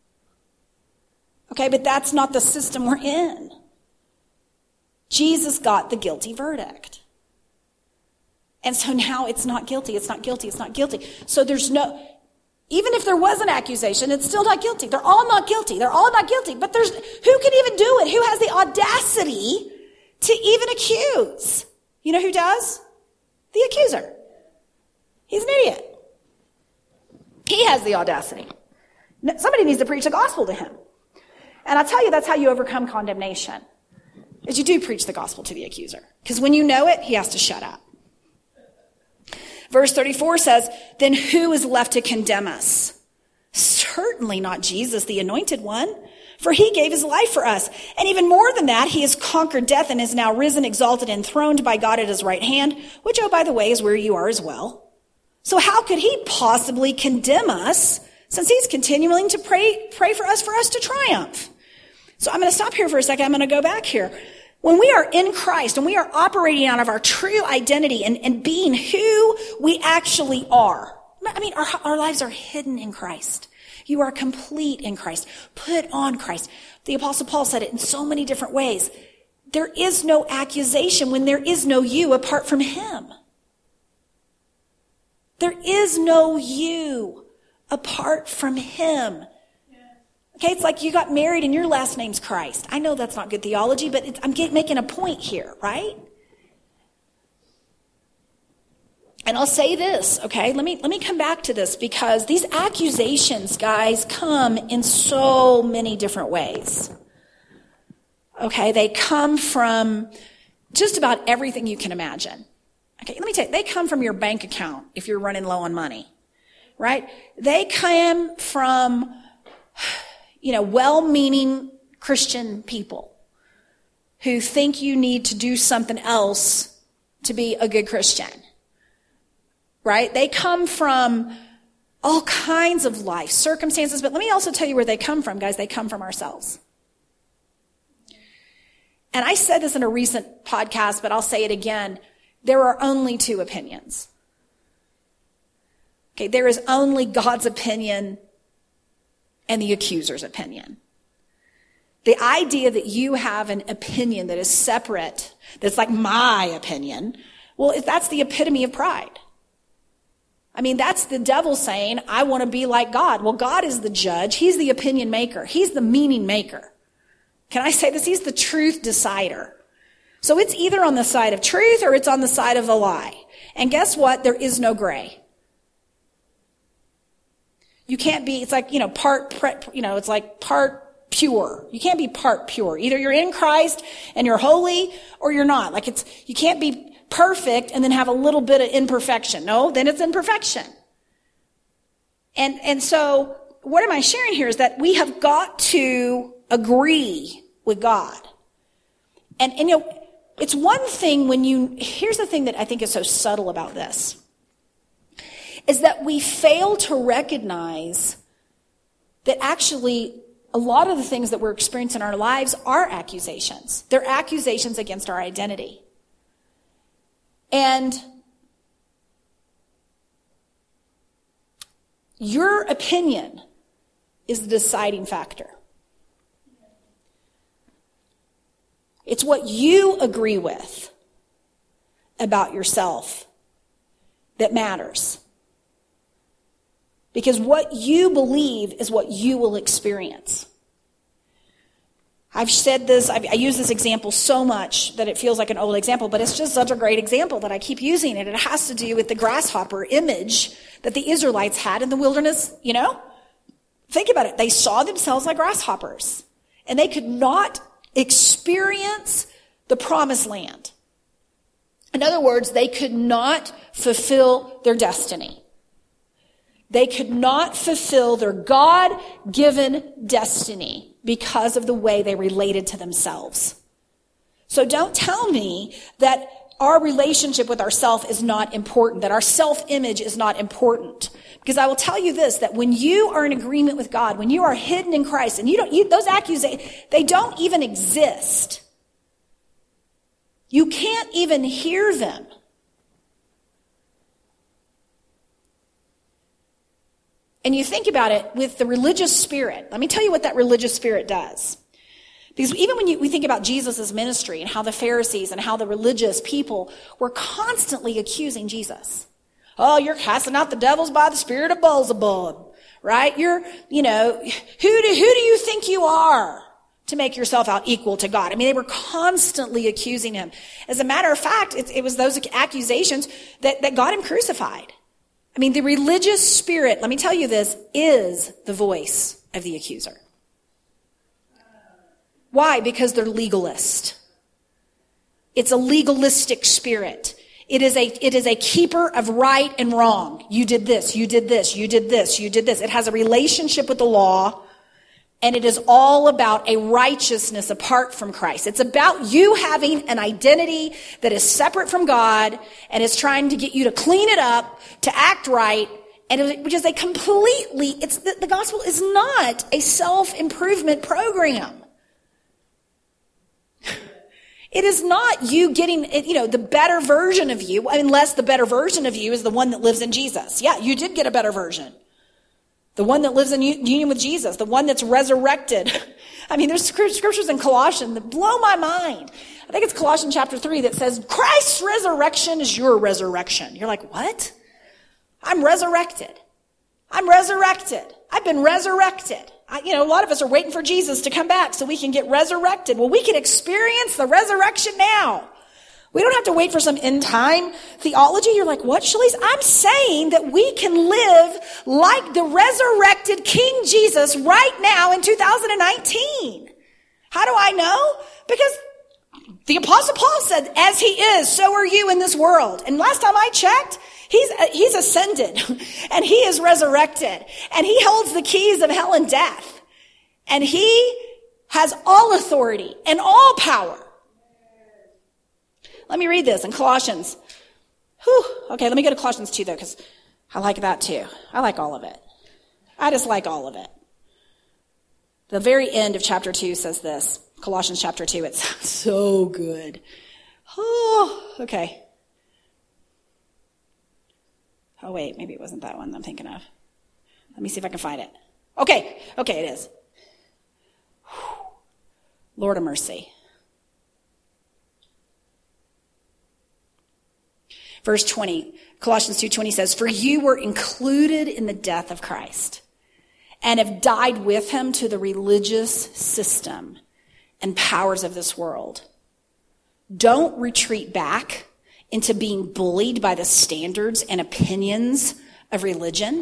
Okay, but that's not the system we're in. Jesus got the guilty verdict. And so now it's not guilty, it's not guilty, it's not guilty. So even if there was an accusation, it's still not guilty. They're all not guilty. They're all not guilty. But who can even do it? Who has the audacity to even accuse? You know who does? The accuser. He's an idiot. He has the audacity. Somebody needs to preach the gospel to him. And I'll tell you, that's how you overcome condemnation, is you do preach the gospel to the accuser. Because when you know it, he has to shut up. Verse 34 says, then who is left to condemn us? Certainly not Jesus, the Anointed One. For he gave his life for us. And even more than that, he has conquered death and is now risen, exalted, and enthroned by God at his right hand, which, oh, by the way, is where you are as well. So how could he possibly condemn us, since he's continuing to pray for us to triumph? So I'm going to stop here for a second. I'm going to go back here. When we are in Christ and we are operating out of our true identity and being who we actually are, I mean, our lives are hidden in Christ. You are complete in Christ. Put on Christ. The Apostle Paul said it in so many different ways. There is no accusation when there is no you apart from him. There is no you apart from him. Okay, it's like you got married and your last name's Christ. I know that's not good theology, but I'm making a point here, right? And I'll say this, okay? Let me come back to this, because these accusations, guys, come in so many different ways. Okay, they come from just about everything you can imagine. Okay, let me tell you, they come from your bank account if you're running low on money, right? They come from, well-meaning Christian people who think you need to do something else to be a good Christian. Right? They come from all kinds of life circumstances, but let me also tell you where they come from, guys. They come from ourselves. And I said this in a recent podcast, but I'll say it again. There are only two opinions. Okay, there is only God's opinion and the accuser's opinion. The idea that you have an opinion that is separate, that's like my opinion, well, that's the epitome of pride. I mean, that's the devil saying, I want to be like God. Well, God is the judge. He's the opinion maker. He's the meaning maker. Can I say this? He's the truth decider. So it's either on the side of truth or it's on the side of the lie. And guess what? There is no gray. You can't be, it's like, it's like part pure. You can't be part pure. Either you're in Christ and you're holy or you're not. You can't be perfect and then have a little bit of imperfection. No, then it's imperfection. And so what am I sharing here is that we have got to agree with God. And it's one thing here's the thing that I think is so subtle about this, is that we fail to recognize that actually a lot of the things that we're experiencing in our lives are accusations. They're accusations against our identity. And your opinion is the deciding factor. It's what you agree with about yourself that matters. Because what you believe is what you will experience. I've said this, I use this example so much that it feels like an old example, but it's just such a great example that I keep using it. It has to do with the grasshopper image that the Israelites had in the wilderness, Think about it. They saw themselves like grasshoppers, and they could not experience the promised land. In other words, they could not fulfill their destiny. They could not fulfill their God-given destiny because of the way they related to themselves. So don't tell me that our relationship with ourselves is not important, that our self-image is not important. Because I will tell you this, that when you are in agreement with God, when you are hidden in Christ, and those accusations, they don't even exist. You can't even hear them. And you think about it with the religious spirit. Let me tell you what that religious spirit does. Because even when we think about Jesus' ministry and how the Pharisees and how the religious people were constantly accusing Jesus. Oh, you're casting out the devils by the spirit of Beelzebub, right? Who do you think you are to make yourself out equal to God? I mean, they were constantly accusing him. As a matter of fact, it was those accusations that got him crucified. I mean, the religious spirit, let me tell you this, is the voice of the accuser. Why? Because they're legalist. It's a legalistic spirit. It is a keeper of right and wrong. You did this, you did this, you did this, you did this. It has a relationship with the law, And it is all about a righteousness apart from Christ. It's about you having an identity that is separate from God and is trying to get you to clean it up, to act right, and which is a completely, the gospel is not a self-improvement program. It is not you getting, the better version of you, unless the better version of you is the one that lives in Jesus. Yeah, you did get a better version. The one that lives in union with Jesus, the one that's resurrected. There's scriptures in Colossians that blow my mind. I think it's Colossians chapter 3 that says, Christ's resurrection is your resurrection. You're like, what? I'm resurrected. I'm resurrected. I've been resurrected. A lot of us are waiting for Jesus to come back so we can get resurrected. Well, we can experience the resurrection now. We don't have to wait for some end time theology. You're like, what, Shalise? I'm saying that we can live like the resurrected King Jesus right now in 2019. How do I know? Because the Apostle Paul said, as he is, so are you in this world. And last time I checked, he's ascended and he is resurrected and he holds the keys of hell and death. And he has all authority and all power. Let me read this in Colossians. Okay, let me go to Colossians 2 though, because I like that too. I like all of it. I just like all of it. The very end of chapter 2 says this. Colossians chapter 2. It's so good. Okay. Oh wait, maybe it wasn't that one I'm thinking of. Let me see if I can find it. Okay, it is. Lord of mercy. Verse 20, Colossians 2:20 says, for you were included in the death of Christ and have died with him to the religious system and powers of this world. Don't retreat back into being bullied by the standards and opinions of religion.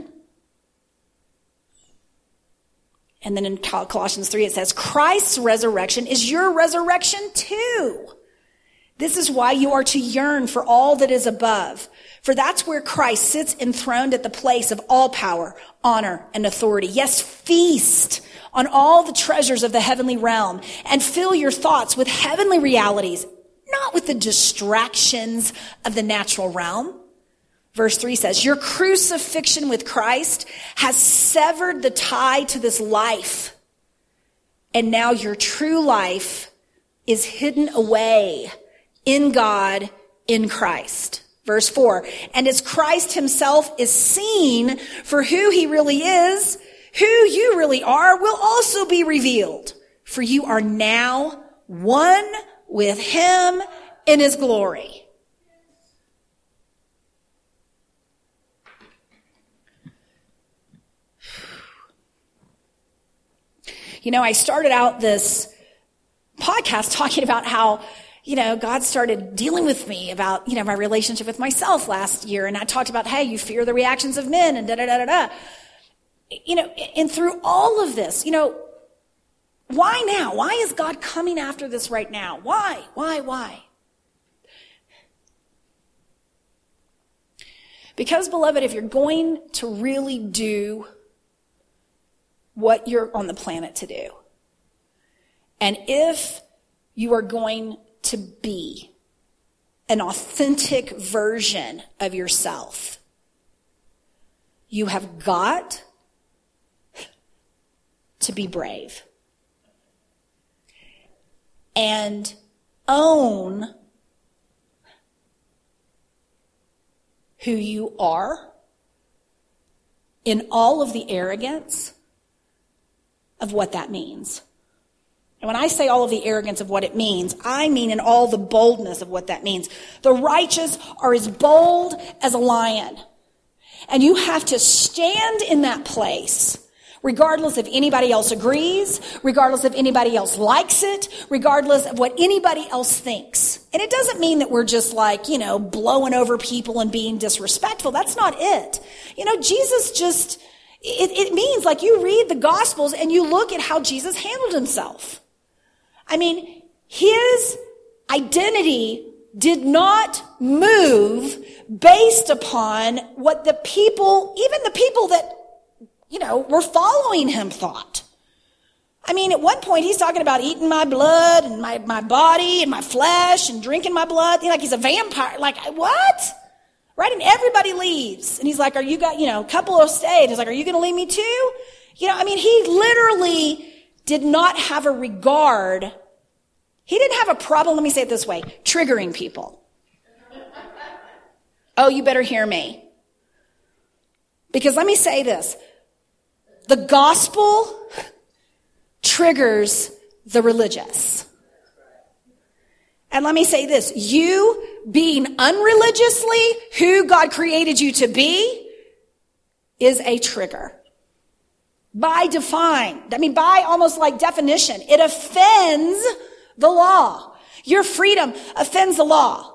And then in Colossians 3, it says, Christ's resurrection is your resurrection too. This is why you are to yearn for all that is above. For that's where Christ sits enthroned at the place of all power, honor, and authority. Yes, feast on all the treasures of the heavenly realm and fill your thoughts with heavenly realities, not with the distractions of the natural realm. Verse 3 says, your crucifixion with Christ has severed the tie to this life. And now your true life is hidden away in God, in Christ. Verse 4, and as Christ himself is seen for who he really is, who you really are will also be revealed. For you are now one with him in his glory. I started out this podcast talking about how God started dealing with me about, my relationship with myself last year. And I talked about, hey, you fear the reactions of men and da-da-da-da-da. And through all of this, why now? Why is God coming after this right now? Why? Because, beloved, if you're going to really do what you're on the planet to do, and if you are going to be an authentic version of yourself, you have got to be brave and own who you are in all of the arrogance of what that means. And when I say all of the arrogance of what it means, I mean in all the boldness of what that means. The righteous are as bold as a lion. And you have to stand in that place, regardless if anybody else agrees, regardless if anybody else likes it, regardless of what anybody else thinks. And it doesn't mean that we're just blowing over people and being disrespectful. That's not it. Jesus just, it means you read the Gospels and you look at how Jesus handled himself. His identity did not move based upon what the people, even the people that, were following him thought. I mean, at one point, he's talking about eating my blood and my body and my flesh and drinking my blood. Like he's a vampire. Like, what? Right? And everybody leaves. And he's like, a couple of stayed. He's like, are you going to leave me too? He literally did not have a regard. He didn't have a problem, let me say it this way, triggering people. Oh, you better hear me. Because let me say this. The gospel triggers the religious. And let me say this. You being unreligiously who God created you to be is a trigger. By almost like definition, it offends the law. Your freedom offends the law.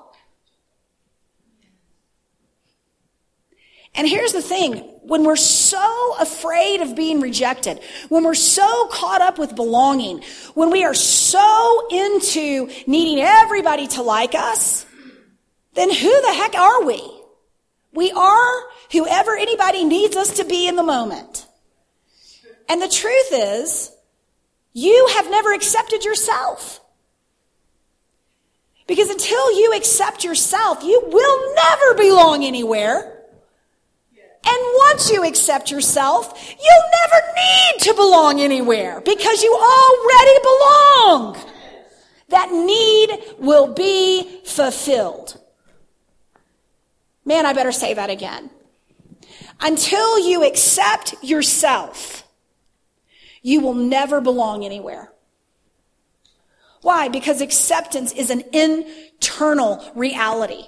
And here's the thing, when we're so afraid of being rejected, when we're so caught up with belonging, when we are so into needing everybody to like us, then who the heck are we? We are whoever anybody needs us to be in the moment. And the truth is, you have never accepted yourself. Because until you accept yourself, you will never belong anywhere. And once you accept yourself, you'll never need to belong anywhere because you already belong. That need will be fulfilled. Man, I better say that again. Until you accept yourself, you will never belong anywhere. Why? Because acceptance is an internal reality.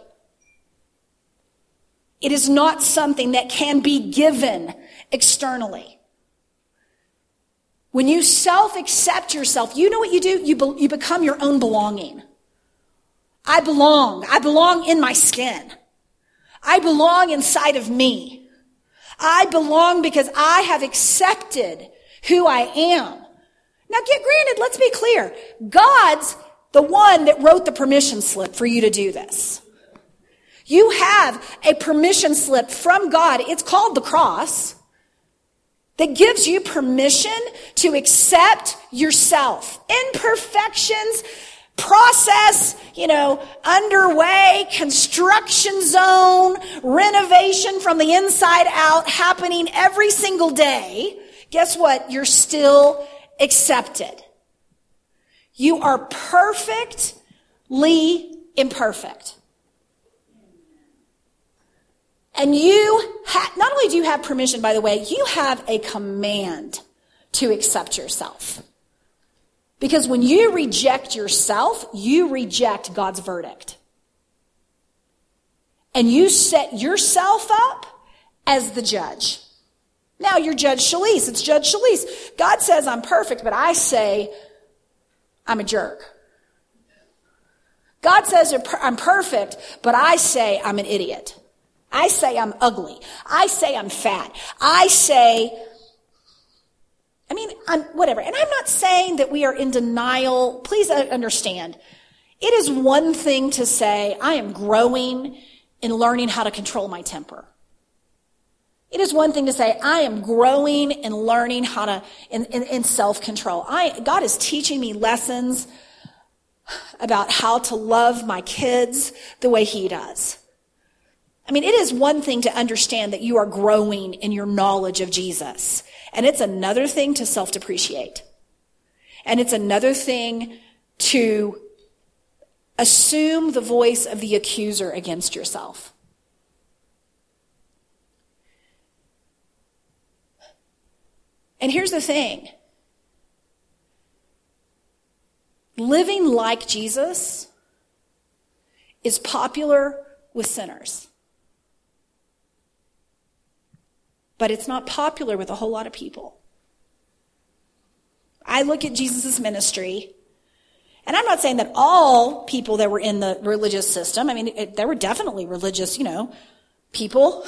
It is not something that can be given externally. When you self-accept yourself, you know what you do? You become your own belonging. I belong. I belong in my skin. I belong inside of me. I belong because I have accepted who I am. Now, granted, let's be clear. God's the one that wrote the permission slip for you to do this. You have a permission slip from God. It's called the cross that gives you permission to accept yourself. Imperfections, process, underway, construction zone, renovation from the inside out, happening every single day. Guess what? You're still accepted. You are perfectly imperfect. And not only do you have permission, by the way, you have a command to accept yourself. Because when you reject yourself, you reject God's verdict. And you set yourself up as the judge. Now you're Judge Shalise. It's Judge Shalise. God says I'm perfect, but I say I'm a jerk. God says I'm perfect, but I say I'm an idiot. I say I'm ugly. I say I'm fat. I'm whatever. And I'm not saying that we are in denial. Please understand. It is one thing to say, I am growing in learning how to control my temper. It is one thing to say, I am growing in learning how to, in self-control. God is teaching me lessons about how to love my kids the way He does. It is one thing to understand that you are growing in your knowledge of Jesus. And it's another thing to self-depreciate. And it's another thing to assume the voice of the accuser against yourself. And here's the thing. Living like Jesus is popular with sinners. But it's not popular with a whole lot of people. I look at Jesus' ministry, and I'm not saying that all people that were in the religious system, there were definitely religious, people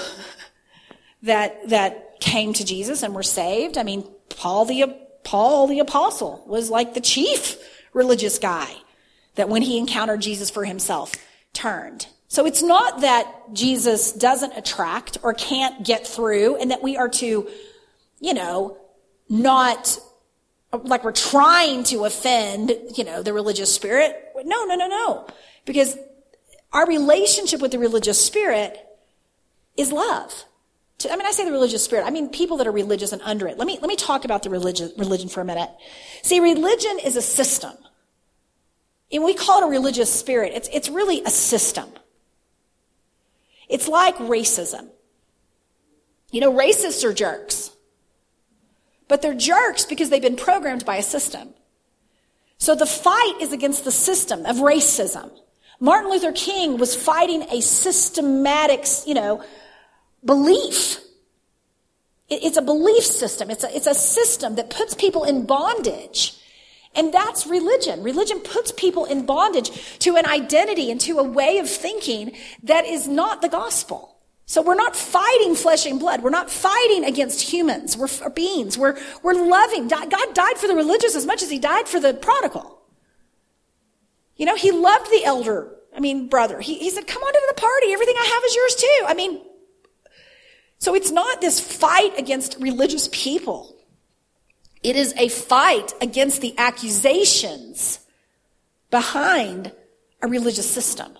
that came to Jesus and were saved. Paul the apostle was like the chief religious guy that when he encountered Jesus for himself, turned. So it's not that Jesus doesn't attract or can't get through and that we are to, not like we're trying to offend, the religious spirit. No. Because our relationship with the religious spirit is love. I say the religious spirit. I mean people that are religious and under it. Let me talk about the religion for a minute. See, religion is a system. And we call it a religious spirit. It's really a system. It's like racism. Racists are jerks. But they're jerks because they've been programmed by a system. So the fight is against the system of racism. Martin Luther King was fighting a systematic, belief. It's a belief system. It's a system that puts people in bondage. And that's religion. Religion puts people in bondage to an identity and to a way of thinking that is not the gospel. So we're not fighting flesh and blood. We're not fighting against humans. We're beings. We're loving. God died for the religious as much as he died for the prodigal. He loved the brother. He said, come on into the party. Everything I have is yours too. So it's not this fight against religious people. It is a fight against the accusations behind a religious system.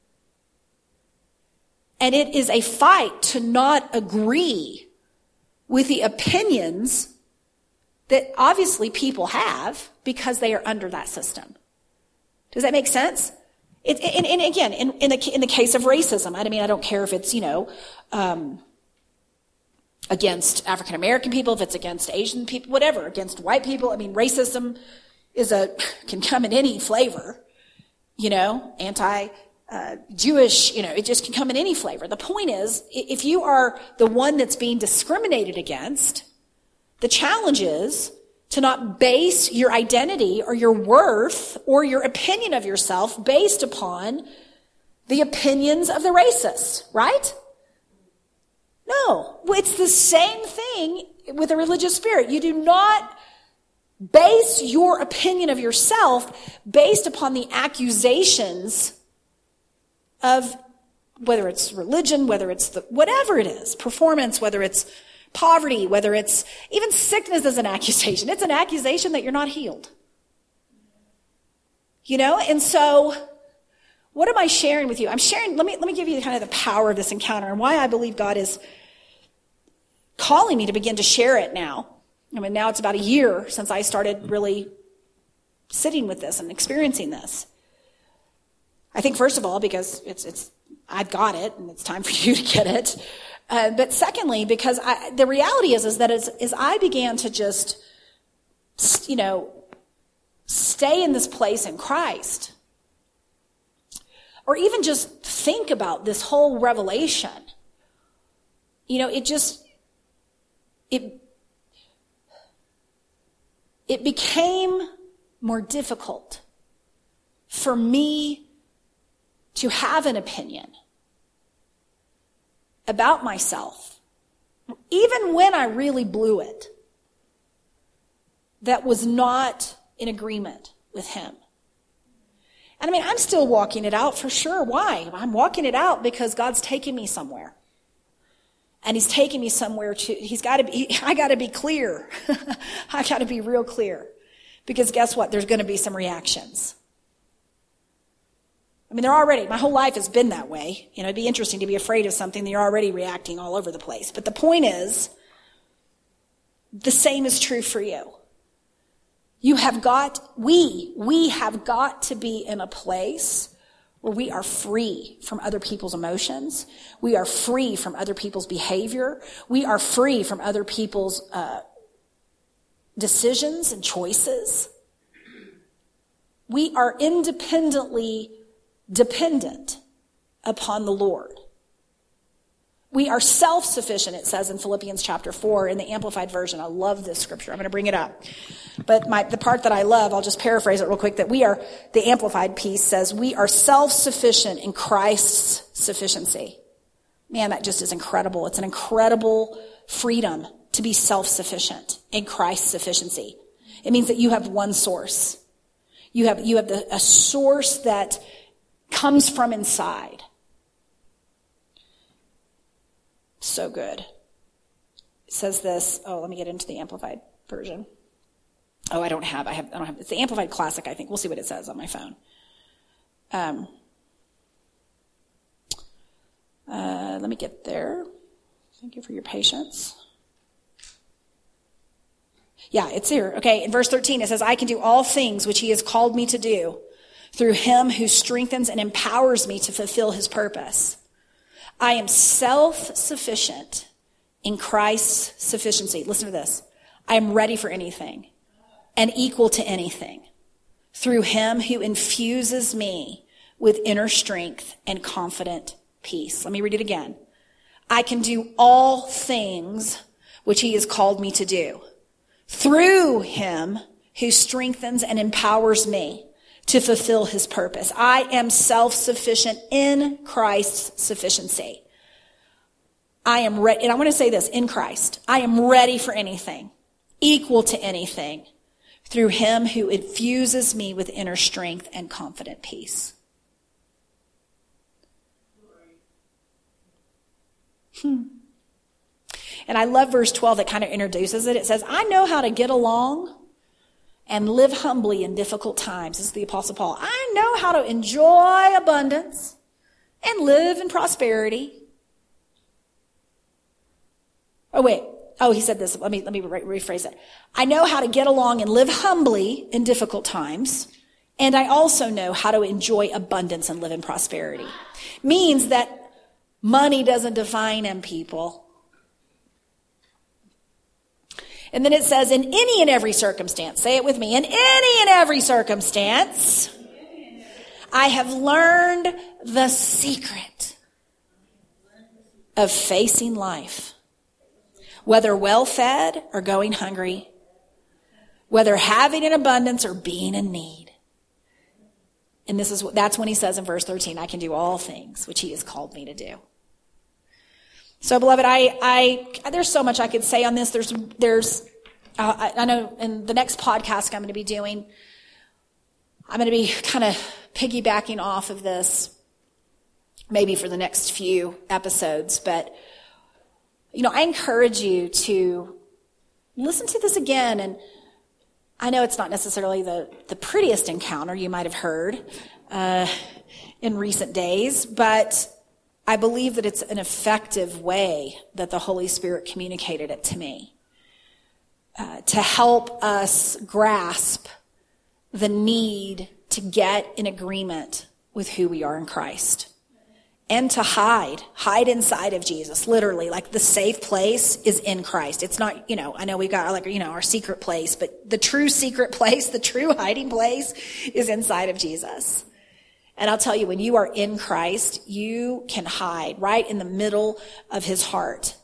And it is a fight to not agree with the opinions that obviously people have because they are under that system. Does that make sense? And again, in the case of racism, I don't care if it's, against African American people, if it's against Asian people, whatever, against white people. Racism can come in any flavor, anti-Jewish, it just can come in any flavor. The point is, if you are the one that's being discriminated against, the challenge is to not base your identity or your worth or your opinion of yourself based upon the opinions of the racist, right? No, it's the same thing with a religious spirit. You do not base your opinion of yourself based upon the accusations of whether it's religion, whether it's whatever it is, performance, whether it's poverty, whether it's even sickness is an accusation. It's an accusation that you're not healed. And so what am I sharing with you? I'm sharing, let me give you kind of the power of this encounter and why I believe God is calling me to begin to share it now. Now it's about a year since I started really sitting with this and experiencing this. I think first of all, because I've got it and it's time for you to get it. But secondly, because the reality is that as I began to just, stay in this place in Christ, or even just think about this whole revelation, it became more difficult for me to have an opinion about myself, even when I really blew it, that was not in agreement with him. And I'm still walking it out for sure. Why? I'm walking it out because God's taking me somewhere. And he's taking me somewhere I got to be clear. I got to be real clear. Because guess what? There's going to be some reactions. My whole life has been that way. It'd be interesting to be afraid of something that you're already reacting all over the place. But the point is, the same is true for you. We have got to be in a place where we are free from other people's emotions. We are free from other people's behavior. We are free from other people's decisions and choices. We are independently dependent upon the Lord. We are self-sufficient, it says in Philippians chapter 4 in the Amplified Version. I love this scripture. I'm going to bring it up. But the part that I love, I'll just paraphrase it real quick, the Amplified piece says, we are self-sufficient in Christ's sufficiency. Man, that just is incredible. It's an incredible freedom to be self-sufficient in Christ's sufficiency. It means that you have one source. You have a source that comes from inside. So good. It says this. Let me get into the Amplified Version. I don't have, it's the Amplified Classic, I think. We'll see what it says on my phone. Let me get there. Thank you for your patience. Yeah, it's here. Okay, in verse 13 it says, I can do all things which he has called me to do through him who strengthens and empowers me to fulfill his purpose. I am self-sufficient in Christ's sufficiency. Listen to this. I am ready for anything and equal to anything through him who infuses me with inner strength and confident peace. Let me read it again. I can do all things which he has called me to do through him who strengthens and empowers me to fulfill his purpose. I am self-sufficient in Christ's sufficiency. I am ready, and I want to say this, in Christ, I am ready for anything, equal to anything, through him who infuses me with inner strength and confident peace. And I love verse 12 that kind of introduces it. It says, I know how to get along and live humbly in difficult times. This is the Apostle Paul. I know how to enjoy abundance and live in prosperity. He said this. Let me rephrase it. I know how to get along and live humbly in difficult times. And I also know how to enjoy abundance and live in prosperity. Means that money doesn't define him, people. And then it says, in any and every circumstance, say it with me, in any and every circumstance, I have learned the secret of facing life, whether well-fed or going hungry, whether having an abundance or being in need. And that's when he says in verse 13, I can do all things which he has called me to do. So, beloved, there's so much I could say on this. I know in the next podcast I'm going to be doing, I'm going to be kind of piggybacking off of this, maybe for the next few episodes. But, I encourage you to listen to this again. And I know it's not necessarily the prettiest encounter you might have heard in recent days, but I believe that it's an effective way that the Holy Spirit communicated it to me to help us grasp the need to get in agreement with who we are in Christ and to hide inside of Jesus, literally. Like the safe place is in Christ. It's not, I know we've got our secret place, but the true secret place, the true hiding place is inside of Jesus. And I'll tell you, when you are in Christ, you can hide right in the middle of his heart.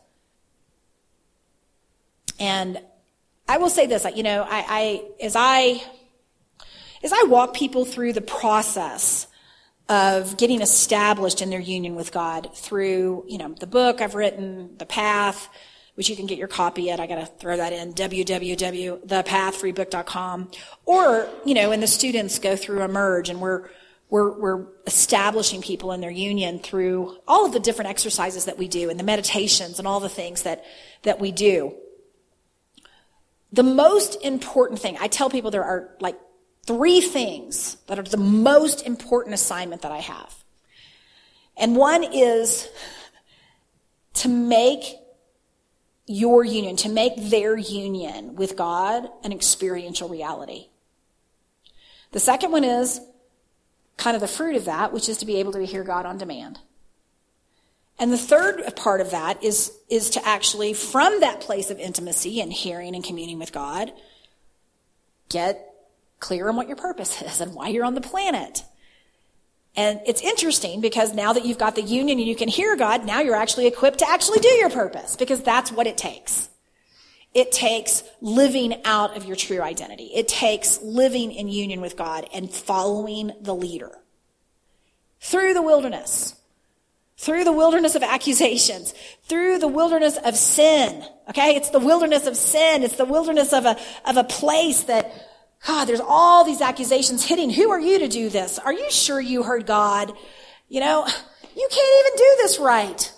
And I will say this, as I walk people through the process of getting established in their union with God through, the book I've written, The Path, which you can get your copy at. I got to throw that in, www.thepathfreebook.com. Or, and the students go through Emerge, and we're establishing people in their union through all of the different exercises that we do and the meditations and all the things that we do. The most important thing, I tell people there are like 3 things that are the most important assignment that I have. And one is to make your union, to make their union with God an experiential reality. The second one is kind of the fruit of that, which is to be able to hear God on demand. And the third part of that is to actually, from that place of intimacy and hearing and communing with God, get clear on what your purpose is and why you're on the planet. And it's interesting because now that you've got the union and you can hear God, now you're actually equipped to actually do your purpose, because that's what it takes. It takes living out of your true identity. It takes living in union with God and following the leader through the wilderness of accusations, through the wilderness of sin. Okay, it's the wilderness of sin. It's the wilderness of a place that, God, there's all these accusations hitting. Who are you to do this? Are you sure you heard God? You can't even do this right.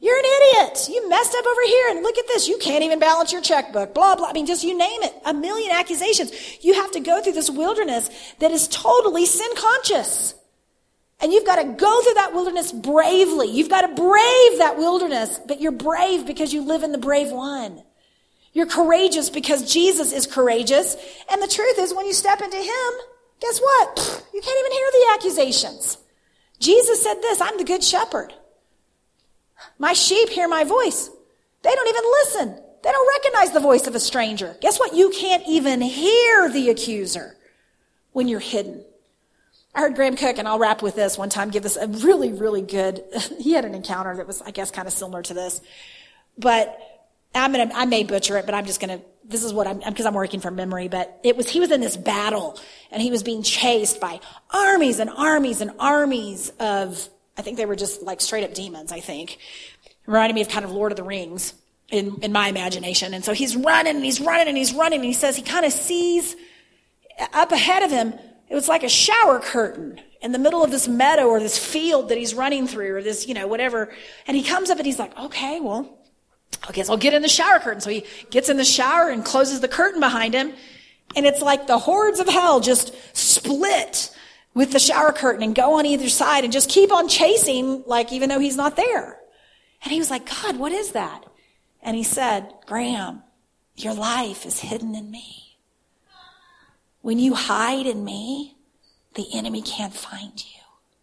You're an idiot. You messed up over here, and look at this. You can't even balance your checkbook, blah, blah. I mean, just you name it. A million accusations. You have to go through this wilderness that is totally sin conscious. And you've got to go through that wilderness bravely. You've got to brave that wilderness, but you're brave because you live in the brave one. You're courageous because Jesus is courageous. And the truth is, when you step into him, guess what? You can't even hear the accusations. Jesus said this, I'm the good shepherd. My sheep hear my voice. They don't even listen. They don't recognize the voice of a stranger. Guess what? You can't even hear the accuser when you're hidden. I heard Graham Cook, and I'll wrap with this one time, give this a really, really good, he had an encounter that was, I guess, kind of similar to this. But I may butcher it, but I'm just going to, this is what because I'm working from memory, but he was in this battle, and he was being chased by armies and armies and armies of, I think they were just like straight up demons, I think. Reminded me of kind of Lord of the Rings in my imagination. And so he's running and he's running and he's running, and he says he kind of sees up ahead of him, it was like a shower curtain in the middle of this meadow or this field that he's running through, or this, whatever. And he comes up and he's like, okay, well, I guess I'll get in the shower curtain. So he gets in the shower and closes the curtain behind him. And it's like the hordes of hell just split with the shower curtain and go on either side and just keep on chasing, like, even though he's not there. And he was like, God, what is that? And he said, Graham, your life is hidden in me. When you hide in me, the enemy can't find you.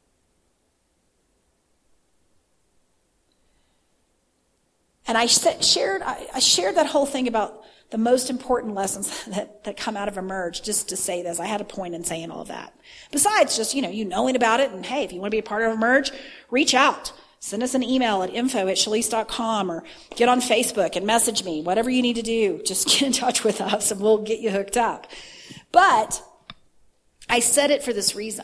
And I shared that whole thing about the most important lessons that come out of Emerge, just to say this. I had a point in saying all of that. Besides just, you knowing about it, and hey, if you want to be a part of Emerge, reach out. Send us an email at info@shalise.com, or get on Facebook and message me. Whatever you need to do, just get in touch with us and we'll get you hooked up. But I said it for this reason.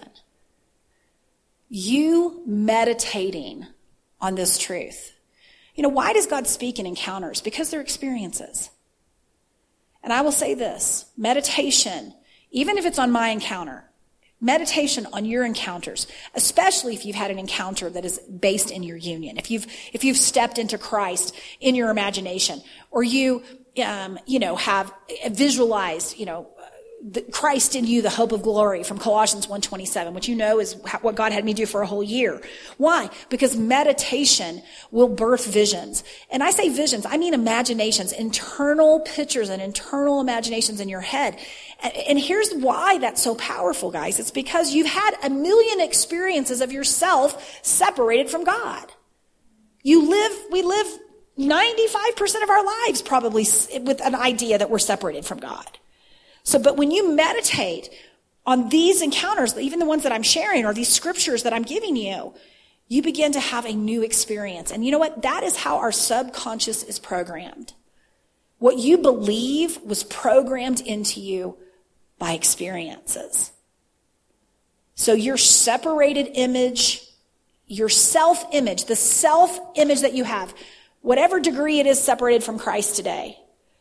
You meditating on this truth. Why does God speak in encounters? Because they're experiences. And I will say this, meditation, even if it's on my encounter, meditation on your encounters, especially if you've had an encounter that is based in your union, if you've stepped into Christ in your imagination, or you have visualized, Christ in you, the hope of glory, from Colossians 1:27, which is what God had me do for a whole year. Why? Because meditation will birth visions. And I say visions, I mean imaginations, internal pictures and internal imaginations in your head. And here's why that's so powerful, guys. It's because you've had a million experiences of yourself separated from God. We live 95% of our lives probably with an idea that we're separated from God. But when you meditate on these encounters, even the ones that I'm sharing, or these scriptures that I'm giving you, you begin to have a new experience. And you know what? That is how our subconscious is programmed. What you believe was programmed into you by experiences. So your separated image, your self-image, the self-image that you have, whatever degree it is separated from Christ today,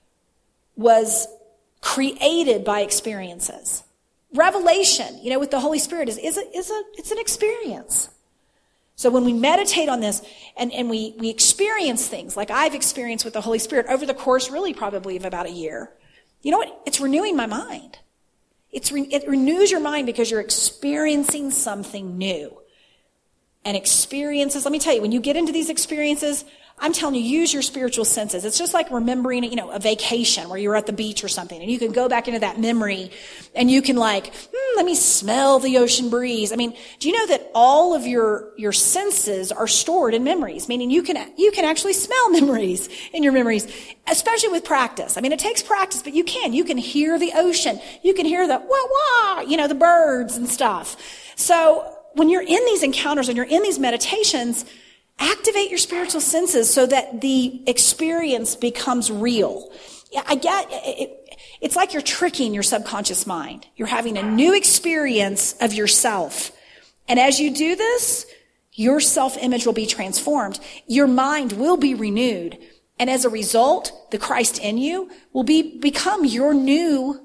was created by experiences. Revelation, with the Holy Spirit it's an experience. So when we meditate on this and we experience things like I've experienced with the Holy Spirit over the course really probably of about a year, you know what? It's renewing my mind. It renews your mind because you're experiencing something new. And experiences, let me tell you, when you get into these experiences, I'm telling you, use your spiritual senses. It's just like remembering, a vacation where you were at the beach or something, and you can go back into that memory and you can let me smell the ocean breeze. I mean, do you know that all of your senses are stored in memories? Meaning you can actually smell memories in your memories, especially with practice. I mean, it takes practice, but you can hear the ocean. You can hear the wah-wah, the birds and stuff. So when you're in these encounters and you're in these meditations, activate your spiritual senses so that the experience becomes real. I get it. It's like you're tricking your subconscious mind. You're having a new experience of yourself. And as you do this, your self-image will be transformed. Your mind will be renewed. And as a result, the Christ in you will become your new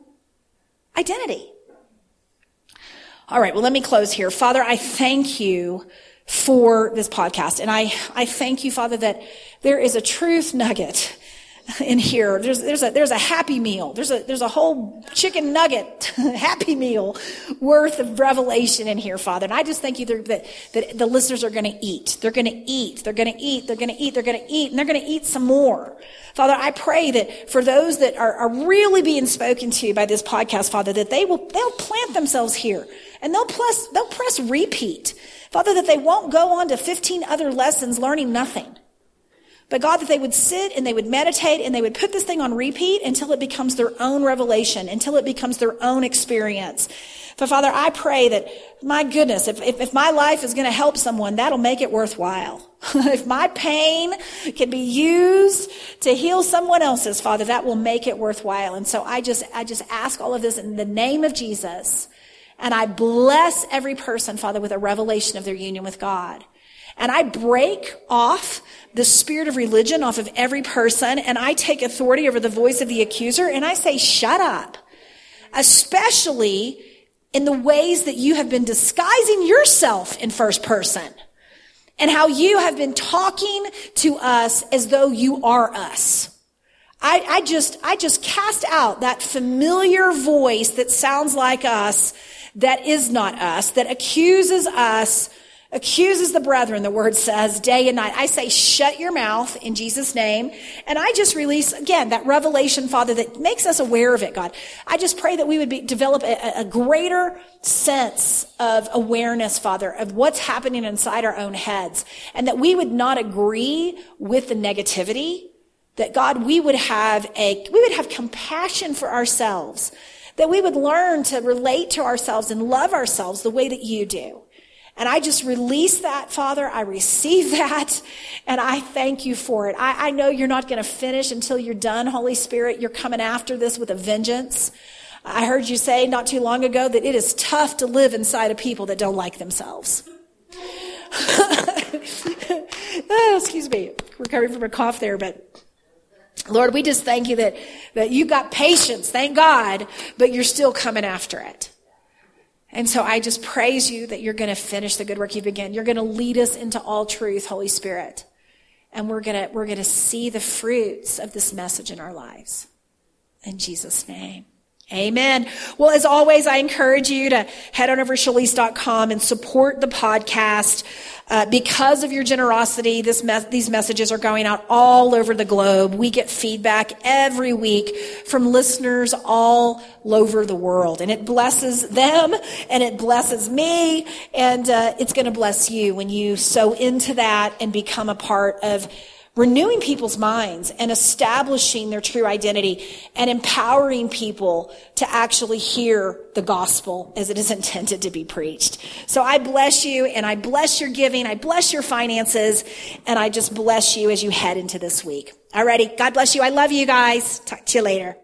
identity. All right, well, let me close here. Father, I thank you for this podcast. And I thank you, Father, that there is a truth nugget in here. There's a happy meal. There's a whole chicken nugget happy meal worth of revelation in here, Father. And I just thank you that the listeners are going to eat. They're going to eat. They're going to eat. They're going to eat. They're going to eat. And they're going to eat some more. Father, I pray that for those that are really being spoken to by this podcast, Father, that they'll plant themselves here and they'll press repeat. Father, that they won't go on to 15 other lessons learning nothing. But God, that they would sit and they would meditate and they would put this thing on repeat until it becomes their own revelation, until it becomes their own experience. But Father, I pray that, my goodness, if my life is going to help someone, that'll make it worthwhile. If my pain can be used to heal someone else's, Father, that will make it worthwhile. And so I just ask all of this in the name of Jesus. And I bless every person, Father, with a revelation of their union with God. And I break off the spirit of religion off of every person, and I take authority over the voice of the accuser, and I say, shut up. Especially in the ways that you have been disguising yourself in first person, and how you have been talking to us as though you are us. I just cast out that familiar voice that sounds like us, that is not us, that accuses the brethren, the word says, day and night. I say, shut your mouth in Jesus' name. And I just release, again, that revelation, Father, that makes us aware of it, God. I just pray that we would develop a greater sense of awareness, Father, of what's happening inside our own heads. And that we would not agree with the negativity. That, God, we would have compassion for ourselves. That we would learn to relate to ourselves and love ourselves the way that you do. And I just release that, Father. I receive that, and I thank you for it. I know you're not going to finish until you're done, Holy Spirit. You're coming after this with a vengeance. I heard you say not too long ago that it is tough to live inside of people that don't like themselves. Oh, excuse me. Recovering from a cough there, but Lord, we just thank you that you got patience, thank God, but you're still coming after it. And so I just praise you that you're going to finish the good work you began. You're going to lead us into all truth, Holy Spirit. And we're going to see the fruits of this message in our lives. In Jesus' name. Amen. Well, as always, I encourage you to head on over to Shalise.com and support the podcast. Because of your generosity, these messages are going out all over the globe. We get feedback every week from listeners all over the world. And it blesses them, and it blesses me, and it's going to bless you when you sow into that and become a part of renewing people's minds and establishing their true identity and empowering people to actually hear the gospel as it is intended to be preached. So I bless you, and I bless your giving. I bless your finances, and I just bless you as you head into this week. Alrighty. God bless you. I love you guys. Talk to you later.